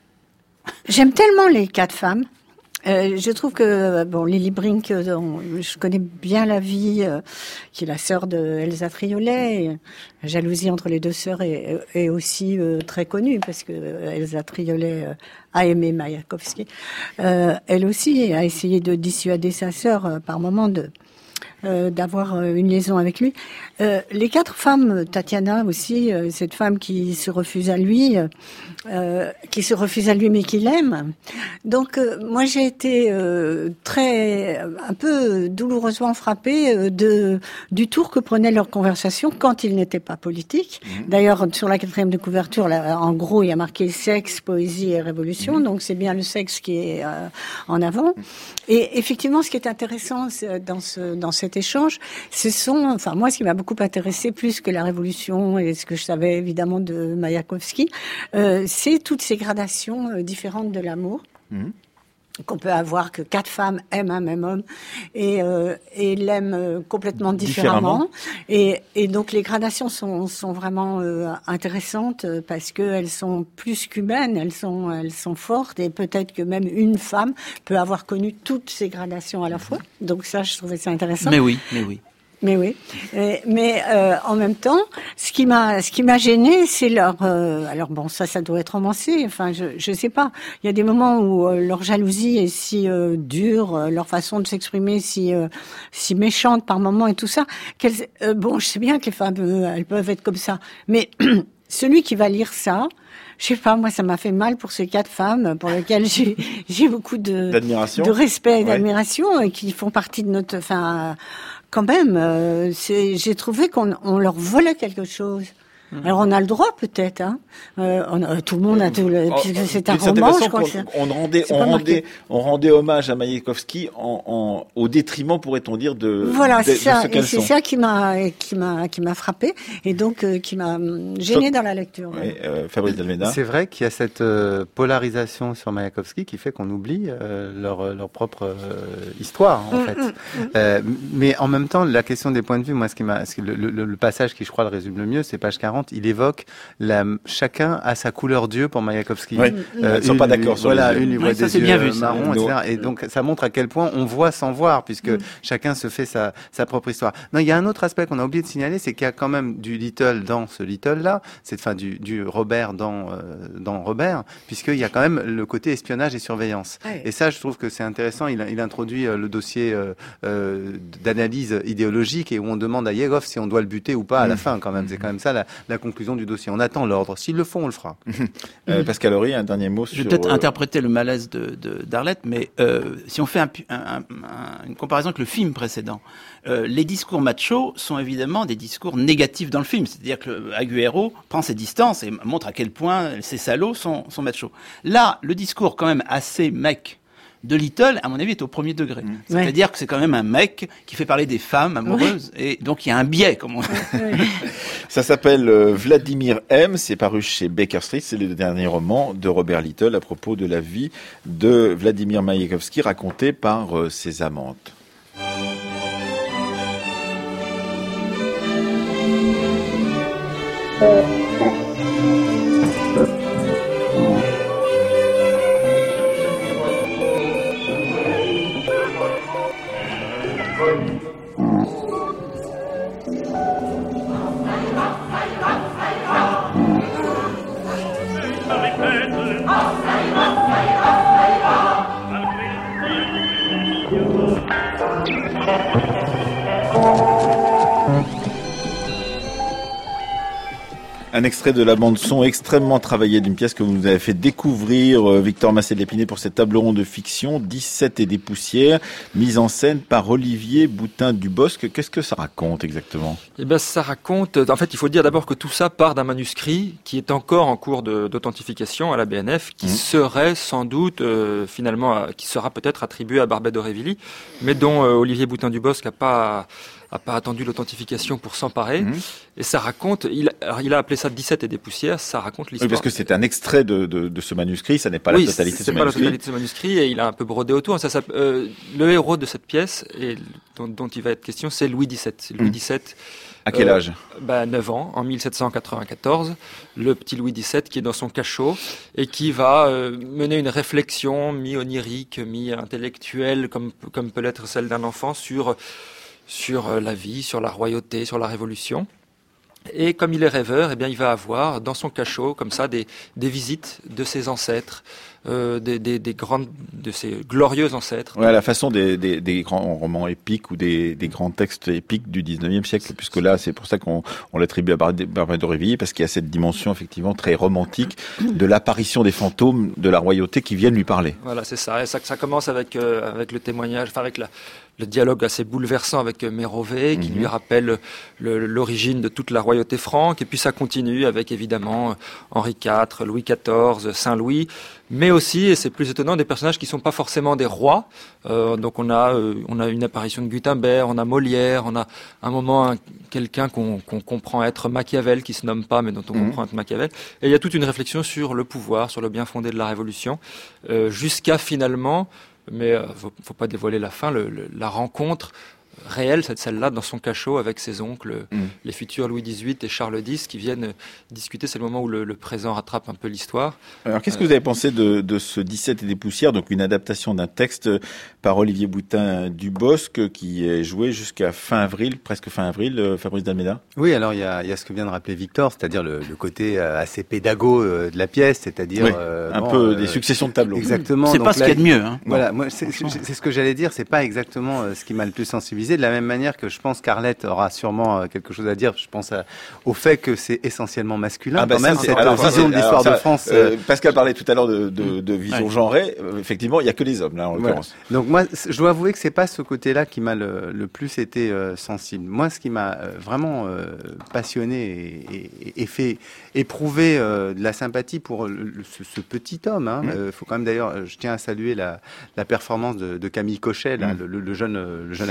j'aime tellement les quatre femmes. Euh, je trouve que bon, Lily Brink, euh, on, je connais bien la vie, euh, qui est la sœur de Elsa Triolet. Et la jalousie entre les deux sœurs est, est aussi euh, très connue parce que Elsa Triolet euh, a aimé Mayakovsky. Euh, elle aussi a essayé de dissuader sa sœur euh, par moment de euh, d'avoir une liaison avec lui. Euh, les quatre femmes, Tatiana aussi, euh, cette femme qui se refuse à lui, euh, qui se refuse à lui mais qui l'aime. Donc euh, moi j'ai été euh, très, un peu douloureusement frappée euh, de du tour que prenait leur conversation quand ils n'étaient pas politiques. Mmh. D'ailleurs sur la quatrième de couverture, là, en gros il y a marqué sexe, poésie et révolution, mmh. donc c'est bien le sexe qui est euh, en avant. Mmh. Et effectivement, ce qui est intéressant dans ce dans cet échange, ce sont, enfin moi ce qui m'a beaucoup intéressé plus que la révolution et ce que je savais évidemment de Mayakovsky, euh, c'est toutes ces gradations euh, différentes de l'amour. Mmh. Qu'on peut avoir, que quatre femmes aiment un même homme et, euh, et l'aiment euh, complètement différemment. différemment. Et, et donc les gradations sont, sont vraiment euh, intéressantes parce qu'elles sont plus qu'humaines, elles sont, elles sont fortes et peut-être que même une femme peut avoir connu toutes ces gradations à la fois. Donc ça, je trouvais ça intéressant. Mais oui, mais oui. Mais oui, mais, mais euh, en même temps, ce qui m'a, ce qui m'a gêné, c'est leur. Euh, alors bon, ça, ça doit être romancé. Enfin, je, je sais pas. Il y a des moments où euh, leur jalousie est si euh, dure, euh, leur façon de s'exprimer si euh, si méchante par moments et tout ça. Qu'elles, euh, bon, je sais bien que les femmes, euh, elles peuvent être comme ça, mais celui qui va lire ça. Je sais pas, moi, ça m'a fait mal pour ces quatre femmes, pour lesquelles j'ai, j'ai beaucoup de, d'admiration. de respect et d'admiration, ouais. Et qui font partie de notre, enfin, quand même, euh, c'est, j'ai trouvé qu'on on leur volait quelque chose. Alors on a le droit peut-être, hein. Euh, on a, tout le monde a tout le, puisque c'est un roman, je crois. Que on rendait, on rendait, on rendait hommage à Mayakovsky en, en, au détriment, pourrait-on dire, de. Voilà, de, c'est ça, de ce et c'est sont. ça qui m'a, qui m'a, qui m'a frappé et donc euh, qui m'a gêné dans la lecture. Oui, euh, Fabrice Delméda. C'est vrai qu'il y a cette euh, polarisation sur Mayakovsky qui fait qu'on oublie euh, leur leur propre euh, histoire en mmh, fait. Mmh, mmh. Euh, mais en même temps, la question des points de vue, moi, ce qui m'a, ce qui, le, le, le passage qui, je crois, le résume le mieux, c'est page quarante. marrante. Il évoque la, chacun a sa couleur d'yeux pour Mayakovsky. Oui. Euh, Ils ne sont pas d'accord sur voilà, les yeux. Une lui voit oui, ça, des c'est yeux bien vu, marrons, ça. et cetera. Et donc ça montre à quel point on voit sans voir, puisque mm. chacun se fait sa, sa propre histoire. Non, il y a un autre aspect qu'on a oublié de signaler, c'est qu'il y a quand même du Little dans ce Little là, c'est enfin du, du Robert dans euh, dans Robert, puisqu'il y a quand même le côté espionnage et surveillance. Ouais. Et ça, je trouve que c'est intéressant. Il, il introduit euh, le dossier euh, euh, d'analyse idéologique et où on demande à Yegov si on doit le buter ou pas à la fin. Quand même, c'est quand même ça la, la conclusion du dossier. On attend l'ordre. S'ils le font, on le fera. euh, Pascal Horry, un dernier mot sur. Je vais peut-être euh... interpréter le malaise de, de d'Arlette, mais euh, si on fait un, un, un, un, une comparaison avec le film précédent, euh, les discours machos sont évidemment des discours négatifs dans le film. C'est-à-dire que Aguero prend ses distances et montre à quel point ces salauds sont, sont machos. Là, le discours quand même assez mec de Little, à mon avis, est au premier degré. Mmh. C'est-à-dire ouais. que c'est quand même un mec qui fait parler des femmes amoureuses. Ouais. Et donc, il y a un biais, comme on dit. Ça s'appelle euh, Vladimir M. C'est paru chez Baker Street. C'est le dernier roman de Robert Little à propos de la vie de Vladimir Mayakovsky raconté par euh, ses amantes. Un extrait de la bande-son extrêmement travaillée d'une pièce que vous nous avez fait découvrir, euh, Victor Massé-Lépinay, pour cette table ronde de fiction, dix-sept et des poussières, mise en scène par Olivier Boutin-Dubosc. Qu'est-ce que ça raconte exactement ? Eh ben, ça raconte, en fait, il faut dire d'abord que tout ça part d'un manuscrit qui est encore en cours de, d'authentification à la B N F, qui mmh. serait sans doute, euh, finalement, euh, qui sera peut-être attribué à Barbet d'Aurevilly, mais dont euh, Olivier Boutin-Dubosc n'a pas... a pas attendu l'authentification pour s'emparer. Mmh. Et ça raconte, il, alors il a appelé ça dix-sept et des poussières, ça raconte l'histoire. Oui, parce que c'est un extrait de, de, de ce manuscrit, ça n'est pas oui, la totalité de ce manuscrit. Oui, c'est pas la totalité de ce manuscrit, et il a un peu brodé autour. Ça, ça, euh, le héros de cette pièce, et dont, dont il va être question, c'est Louis dix-sept. Louis mmh. dix-sept. À quel âge ? euh, bah, neuf ans, en mille sept cent quatre-vingt-quatorze. Le petit Louis dix-sept qui est dans son cachot, et qui va euh, mener une réflexion mi-onirique, mi-intellectuelle, comme, comme peut l'être celle d'un enfant, sur... sur la vie, sur la royauté, sur la révolution. Et comme il est rêveur, eh bien, il va avoir dans son cachot, comme ça, des, des visites de ses ancêtres, euh, des, des, des grandes, de ses glorieux ancêtres. Ouais, à la façon des, des, des grands romans épiques ou des, des grands textes épiques du dix-neuvième siècle, puisque là, c'est pour ça qu'on on l'attribue à Barbet d'Aurevilly, parce qu'il y a cette dimension effectivement très romantique de l'apparition des fantômes de la royauté qui viennent lui parler. Voilà, c'est ça. Et ça, ça commence avec euh, avec le témoignage, enfin avec la le dialogue assez bouleversant avec Mérové, qui mmh. lui rappelle le, l'origine de toute la royauté franque, et puis ça continue avec évidemment Henri quatre, Louis quatorze, Saint-Louis, mais aussi, et c'est plus étonnant, des personnages qui sont pas forcément des rois. Euh, donc on a euh, on a une apparition de Gutenberg, on a Molière, on a un moment un, quelqu'un qu'on, qu'on comprend être Machiavel, qui se nomme pas, mais dont on mmh. comprend être Machiavel. Et il y a toute une réflexion sur le pouvoir, sur le bien fondé de la Révolution, euh, jusqu'à finalement... Mais euh, faut, faut pas dévoiler la fin, le, le, la rencontre réelle, c'est celle-là, dans son cachot avec ses oncles, mmh. les futurs Louis dix-huit et Charles dix, qui viennent discuter. C'est le moment où le, le présent rattrape un peu l'histoire. Alors, qu'est-ce que vous avez pensé de, de ce dix-sept et des poussières, donc une adaptation d'un texte par Olivier Boutin-Dubosc, qui est joué jusqu'à fin avril, presque fin avril, Fabrice d'Almeida ? Oui, alors il y a, il y a ce que vient de rappeler Victor, c'est-à-dire le, le côté assez pédago de la pièce, c'est-à-dire... Oui, euh, un bon, peu euh, des successions de tableaux. Exactement. C'est donc pas ce là, qu'il y a de mieux. Hein. Voilà, moi, c'est, c'est, c'est ce que j'allais dire, c'est pas exactement ce qui m'a le plus sensibilisé, de la même manière que je pense qu'Arlette aura sûrement quelque chose à dire. Je pense à, au fait que c'est essentiellement masculin. Ah bah quand ça, même, c'est, cette alors, vision ça, de l'histoire ça, de France. Euh, Pascal parlait tout à l'heure de, de, de vision ouais. genrée. Euh, effectivement, il n'y a que les hommes, là, en voilà. l'occurrence. Donc moi, je dois avouer que c'est pas ce côté-là qui m'a le, le plus été euh, sensible. Moi, ce qui m'a euh, vraiment euh, passionné et, et, et fait éprouver euh, de la sympathie pour le, ce, ce petit homme. Hein. Mmh. Euh, faut quand même, d'ailleurs, je tiens à saluer la, la performance de, de Camille Cochet, là, mmh. le, le, jeune, le jeune acteur,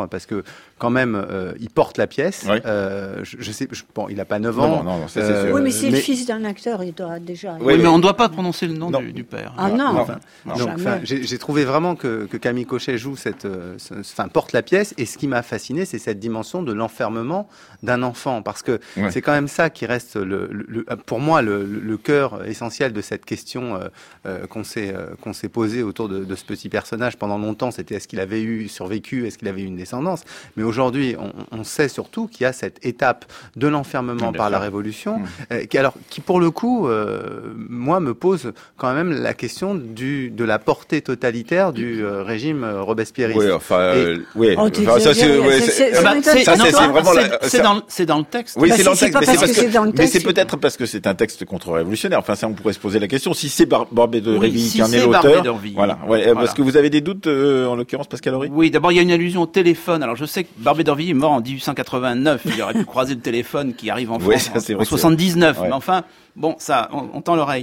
parce que quand même, euh, il porte la pièce. Oui. Euh, je, je sais, je, bon, il a pas neuf ans. Non, non, non, ça, c'est sûr. Oui, mais c'est mais... le fils d'un acteur, il doit déjà. Oui, mais on ne doit pas prononcer le nom du, du père. Ah non, non, enfin, non. Donc, enfin, j'ai, j'ai trouvé vraiment que, que Camille Cochet joue cette, euh, ce, enfin, porte la pièce. Et ce qui m'a fasciné, c'est cette dimension de l'enfermement d'un enfant, parce que ouais. c'est quand même ça qui reste, le, le, le, pour moi, le, le cœur essentiel de cette question euh, euh, qu'on s'est euh, qu'on s'est posée autour de, de ce petit personnage pendant longtemps. C'était est-ce qu'il avait eu survécu, est-ce qu'il avait eu une descendance. Mais aujourd'hui, on, on sait surtout qu'il y a cette étape de l'enfermement par la Révolution, mmh. euh, qui alors qui pour le coup, euh, moi, me pose quand même la question du de la portée totalitaire du euh, régime robespierriste. Oui, enfin, euh, Et... oui. Oh, enfin, ça, c'est, ouais, c'est, c'est, bah, c'est, ça, non, c'est, c'est vraiment c'est, la, c'est, ça... dans, c'est dans le texte. Oui, bah, c'est, c'est dans le texte, pas mais, parce c'est, parce que que, c'est dans le mais texte, c'est peut-être parce que c'est un texte contre-révolutionnaire. Enfin, ça, on pourrait se poser la question. Si c'est Bar- Barbé de Réville oui, qui en si est l'auteur, voilà. Ouais, voilà. Parce que vous avez des doutes, euh, en l'occurrence, Pascal Horry. Oui, d'abord, il y a une allusion au téléphone. Alors, je sais que Barbé d'Orvilliers est mort en dix-huit cent quatre-vingt-neuf. Il aurait pu croiser le téléphone qui arrive en France oui, ça, en, en soixante-dix-neuf. Ouais. Mais enfin, bon, ça, on, on tend l'oreille.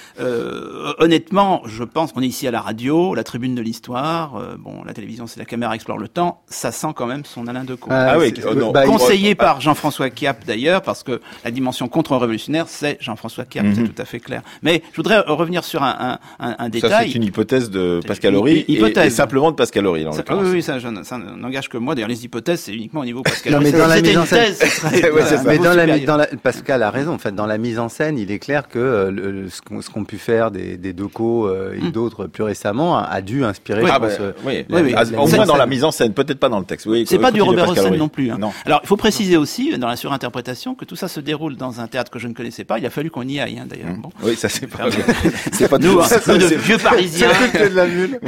Euh, honnêtement, je pense qu'on est ici à la radio, la tribune de l'histoire. Euh, bon, la télévision, c'est la caméra explore le temps. Ça sent quand même son Alain Decaux. Ah, ah oui, oh, non. Bah, conseillé bah, par Jean-François Kiap d'ailleurs, parce que la dimension contre-révolutionnaire, c'est Jean-François Kiap, mm-hmm. c'est tout à fait clair. Mais je voudrais revenir sur un, un, un, un détail. Ça, c'est une hypothèse de Pascal Horry et, et simplement de Pascal Horry. Ça, oui, oui, ça, ça n'engage que moi. D'ailleurs, les hypothèses, c'est uniquement au niveau Pascal Horry. Non, mais dans la mise en scène, mais dans la, dans la, Pascal a raison. En fait, dans la mise en scène, il est clair que euh, le, ce, qu'on, ce qu'ont pu faire des, des Decaux euh, et mmh. d'autres plus récemment a, a dû inspirer. Oui, je ah pense, bah, euh, oui, la, oui, la, oui. Au moins dans la mise en scène, peut-être pas dans le texte. Oui, c'est pas du Robert Hossein non plus. Hein. Non. Alors, il faut préciser aussi dans la surinterprétation que tout ça se déroule dans un théâtre que je ne connaissais pas. Il a fallu qu'on y aille, hein, d'ailleurs. Mmh. Bon. Oui, ça c'est pas. c'est pas nous, tout. hein, nous de vieux Parisiens. C'est de la mule.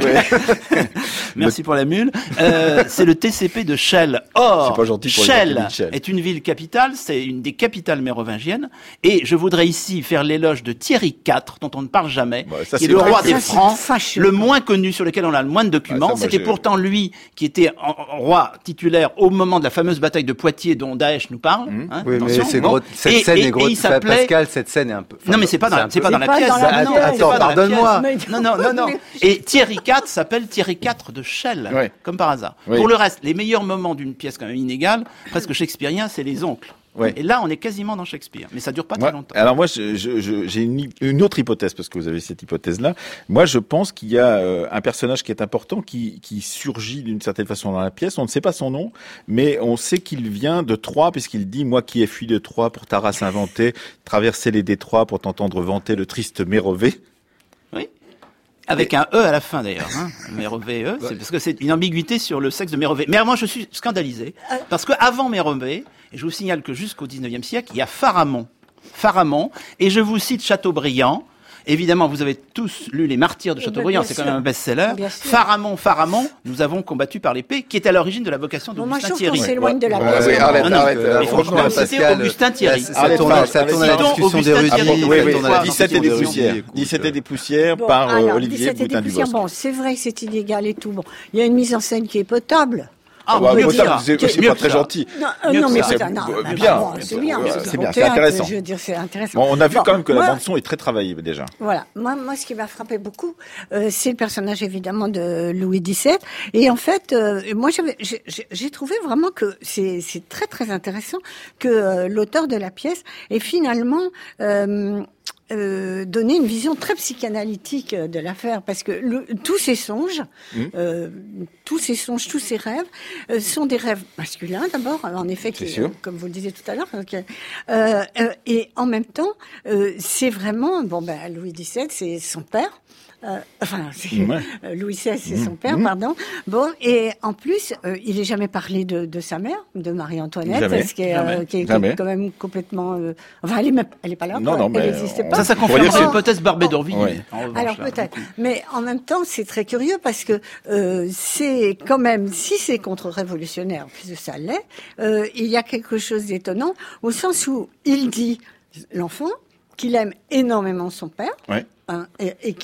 Merci pour la mule. Euh, c'est le T C P de Chelles. Or, Chelles est une ville capitale. C'est une des capitales mérovingiennes. Et je voudrais ici faire l'éloge de Thierry quatre, dont on ne parle jamais, ouais, ça, qui est le roi des Francs, le moins connu, sur lequel on a le moins de documents. Ouais, ça, C'était moi, pourtant lui qui était en, en roi titulaire au moment de la fameuse bataille de Poitiers dont Daesh nous parle. Mmh. Hein, oui, mais c'est gros, cette et, scène et, est grosse. Pascal, cette scène est un peu... Non, mais c'est pas dans, c'est pas dans la pièce. Attends, attends pardonne-moi. Non, non, non, non. Et Thierry quatre s'appelle Thierry quatre de Chelles, ouais. comme par hasard. Oui. Pour le reste, les meilleurs moments d'une pièce quand même inégale, presque shakespearien, c'est les oncles. Ouais. Et là, on est quasiment dans Shakespeare, mais ça dure pas ouais. très longtemps. Alors moi, je, je, je, j'ai une, une autre hypothèse, parce que vous avez cette hypothèse-là. Moi, je pense qu'il y a euh, un personnage qui est important, qui, qui surgit d'une certaine façon dans la pièce. On ne sait pas son nom, mais on sait qu'il vient de Troyes, puisqu'il dit « Moi qui ai fui de Troyes pour ta race inventée, traverser les détroits pour t'entendre vanter le triste Mérové. » Oui. Avec et... un E à la fin d'ailleurs, hein. Mérové, E, c'est parce que c'est une ambiguïté sur le sexe de Mérové. Mais moi, je suis scandalisé, parce que avant Mérové, et je vous signale que jusqu'au dix-neuvième siècle, il y a Pharamond. Pharamond, et je vous cite Chateaubriand. Évidemment, vous avez tous lu Les Martyrs de Chateaubriand, bien c'est sûr. Quand même un best-seller. Pharamond, Pharamond, nous avons combattu par l'épée, qui est à l'origine de la vocation d'Augustin bon, Thierry. On s'éloigne de la ouais, ouais, arrête, non, arrête, il faut quand même citer Augustin Thierry. Ça tourne à la discussion d'érudits. Oui, oui, dix-sept et des poussières. dix-sept et des poussières par Olivier Boutin-Dubosc. Bon, c'est vrai que c'est illégal et tout. Bon, il y a une mise en scène qui est potable. Ah, bah, mieux ça, c'est, c'est pas très ça. Gentil. Non, euh, non mais c'est, c'est non, bien. Bon, c'est bien. C'est, c'est, c'est bien. C'est intéressant. Je veux dire, c'est intéressant. Bon, on a vu bon, quand même que moi, la bande son est très travaillée déjà. Voilà. Moi, moi, ce qui m'a frappé beaucoup, euh, c'est le personnage évidemment de Louis dix-sept. Et en fait, euh, moi, j'avais, j'ai, j'ai trouvé vraiment que c'est, c'est très très intéressant que euh, l'auteur de la pièce ait finalement euh, Euh, donner une vision très psychanalytique de l'affaire, parce que le, tous ces songes, mmh. euh, tous ces songes, tous ces rêves, euh, sont des rêves masculins d'abord, en effet, qui, euh, comme vous le disiez tout à l'heure, okay. euh, euh, et en même temps, euh, c'est vraiment, bon ben Louis dix-sept, c'est son père. Euh, enfin, c'est, ouais. euh, Louis seize, c'est mmh. son père, mmh. pardon. Bon, et en plus, euh, il n'est jamais parlé de, de sa mère, de Marie-Antoinette, ce qui est, euh, qui est, qui est quand même complètement. Euh, enfin, elle est même, elle est pas là. Non, non, elle n'existait pas. Ça, ça confirme l'hypothèse Barbé d'Orvilliers. Ouais. Alors là, peut-être, mais en même temps, c'est très curieux parce que euh, c'est quand même, si c'est contre-révolutionnaire, puisque ça l'est, euh, il y a quelque chose d'étonnant au sens où il dit l'enfant qu'il aime énormément son père, ouais. hein, et, et que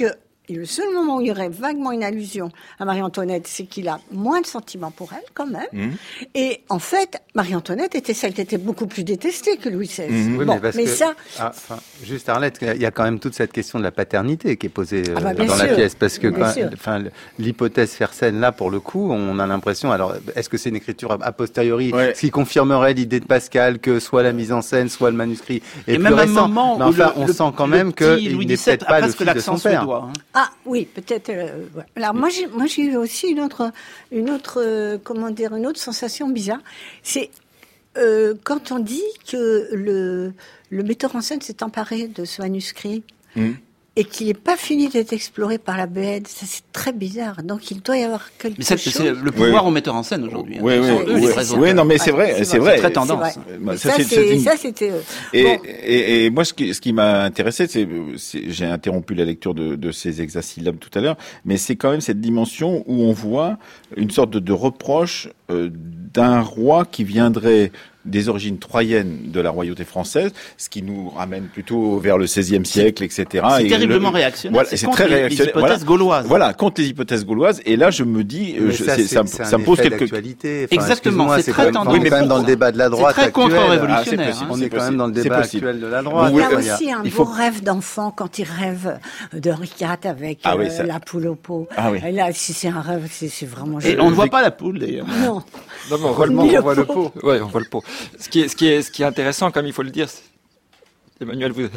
Et le seul moment où il y aurait vaguement une allusion à Marie-Antoinette, c'est qu'il a moins de sentiments pour elle, quand même. Mmh. Et en fait, Marie-Antoinette était celle qui était beaucoup plus détestée que Louis seize. Mmh. Oui, bon, mais, parce mais que, ça... Ah, enfin, juste Arlette, il y a quand même toute cette question de la paternité qui est posée ah bah, dans sûr. la pièce. Parce que quand, enfin, l'hypothèse Fersen, là, pour le coup, on a l'impression... Alors, est-ce que c'est une écriture a posteriori, ouais. ce qui confirmerait l'idée de Pascal que soit la mise en scène, soit le manuscrit est et plus même récent. Moment mais enfin, le, on le, sent quand même qu'il n'est peut-être pas le fils de son père. Doigt, hein. Ah oui, peut-être. Euh, ouais. Alors moi, j'ai, moi, j'ai eu aussi une autre, une autre, euh, comment dire, une autre sensation bizarre. C'est euh, quand on dit que le, le metteur en scène s'est emparé de ce manuscrit. Mmh. Et qu'il n'est pas fini d'être exploré par la B E D, ça c'est très bizarre. Donc il doit y avoir quelque mais ça, chose. C'est le pouvoir oui. au metteur en scène aujourd'hui. Oui, hein. oui, oui. oui. oui non, mais c'est vrai, c'est, c'est vrai. C'est très tendance. Bah, ça, ça, c'est, une... ça, c'était. Et, bon. et, et moi, ce qui, ce qui m'a intéressé, c'est, c'est, j'ai interrompu la lecture de, de ces hexasyllabes tout à l'heure, mais c'est quand même cette dimension où on voit une sorte de, de reproche euh, d'un roi qui viendrait des origines troyennes de la royauté française, ce qui nous ramène plutôt vers le seizième siècle, et cetera. C'est et terriblement le, réactionnaire. Voilà, c'est, c'est contre très les, réactionnaire. les hypothèses voilà. gauloises. Voilà, contre les hypothèses gauloises. Et là, je me dis, je, ça, c'est, c'est, ça, c'est ça me pose quelques... Enfin, exactement, c'est, c'est très tendance. On est quand même dans le débat de la droite actuelle. C'est très contre-révolutionnaire. Ah, on est quand même dans le débat actuel de la droite. Il y a aussi un beau rêve d'enfant quand il rêve de Henri quatre avec la poule au pot. Et là, si c'est un rêve, c'est vraiment... Et on ne voit pas la poule, d'ailleurs. Non. Non, mais on voit le, on voit le pot. Ouais, on voit le pot. Ce qui est, ce qui est, ce qui est intéressant, comme il faut le dire, c'est... Emmanuel, vous...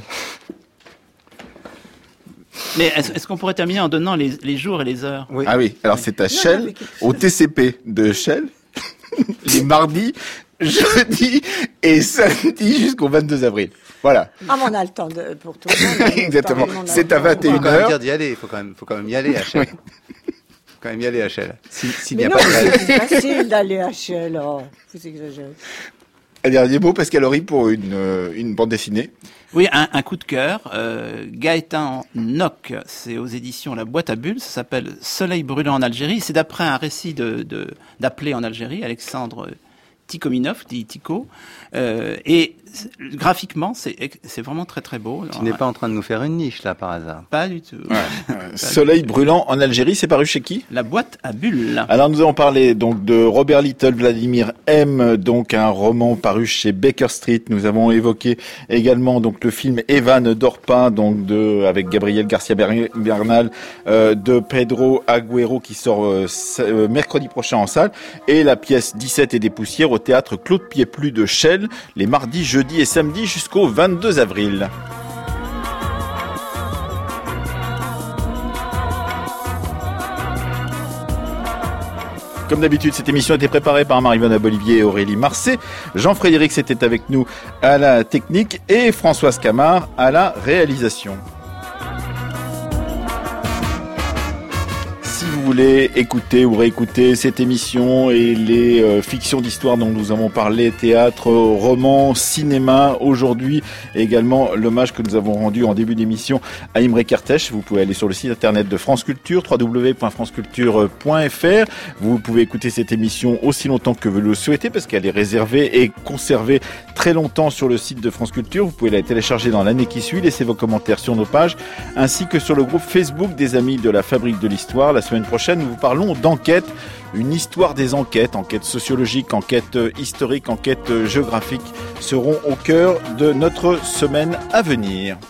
Mais est-ce, est-ce qu'on pourrait terminer en donnant les, les jours et les heures? Oui. Ah oui, alors c'est à Chelles, au T C P de Chelles, les mardis, jeudi et samedi jusqu'au vingt-deux avril. Voilà. Ah, mais on a le temps de, pour tout le monde. Exactement. C'est à vingt et une heures. Il faut quand même dire d'y aller, il faut quand même, faut quand même y aller à Chelles. Quand même y aller à Chelles. Si, s'il n'y a non, pas de c'est facile d'aller à Chelles. Oh, vous exagérez. Un dernier mot, Pascal Horry, pour une, euh, une bande dessinée. Oui, un, un coup de cœur. Euh, Gaëtan Nock, c'est aux éditions La Boîte à Bulles. Ça s'appelle Soleil brûlant en Algérie. C'est d'après un récit de, de, d'appelé en Algérie, Alexandre Tikhominov, dit Tico. Euh, et graphiquement, c'est, c'est vraiment très très beau. Tu n'es pas en train de nous faire une niche là par hasard? Pas du tout. Ouais. Soleil brûlant en Algérie, c'est paru chez qui? La Boîte à Bulles. Alors nous allons parler donc de Robert Little, Vladimir M, donc un roman paru chez Baker Street. Nous avons évoqué également donc le film Evan dort pas, donc de avec Gabriel Garcia Bernal, euh, de Pedro Agüero qui sort euh, euh, mercredi prochain en salle, et la pièce dix-sept et des poussières au théâtre Claude Pieplu de Chelles les mardis, jeudis et samedis jusqu'au vingt-deux avril. Comme d'habitude, cette émission a été préparée par Marie-Vanna Bolivier et Aurélie Marcet. Jean-Frédéric était avec nous à la technique et Françoise Camard à la réalisation. Si vous voulez écouter ou réécouter cette émission et les euh, fictions d'histoire dont nous avons parlé, théâtre, roman, cinéma, aujourd'hui, et également l'hommage que nous avons rendu en début d'émission à Imre Kertész, vous pouvez aller sur le site internet de France Culture, w w w point france culture point f r. Vous pouvez écouter cette émission aussi longtemps que vous le souhaitez parce qu'elle est réservée et conservée très longtemps sur le site de France Culture. Vous pouvez la télécharger dans l'année qui suit, laissez vos commentaires sur nos pages ainsi que sur le groupe Facebook des Amis de la Fabrique de l'Histoire. La semaine prochaine, nous vous parlons d'enquête, une histoire des enquêtes, enquêtes sociologiques, enquêtes historiques, enquêtes géographiques seront au cœur de notre semaine à venir.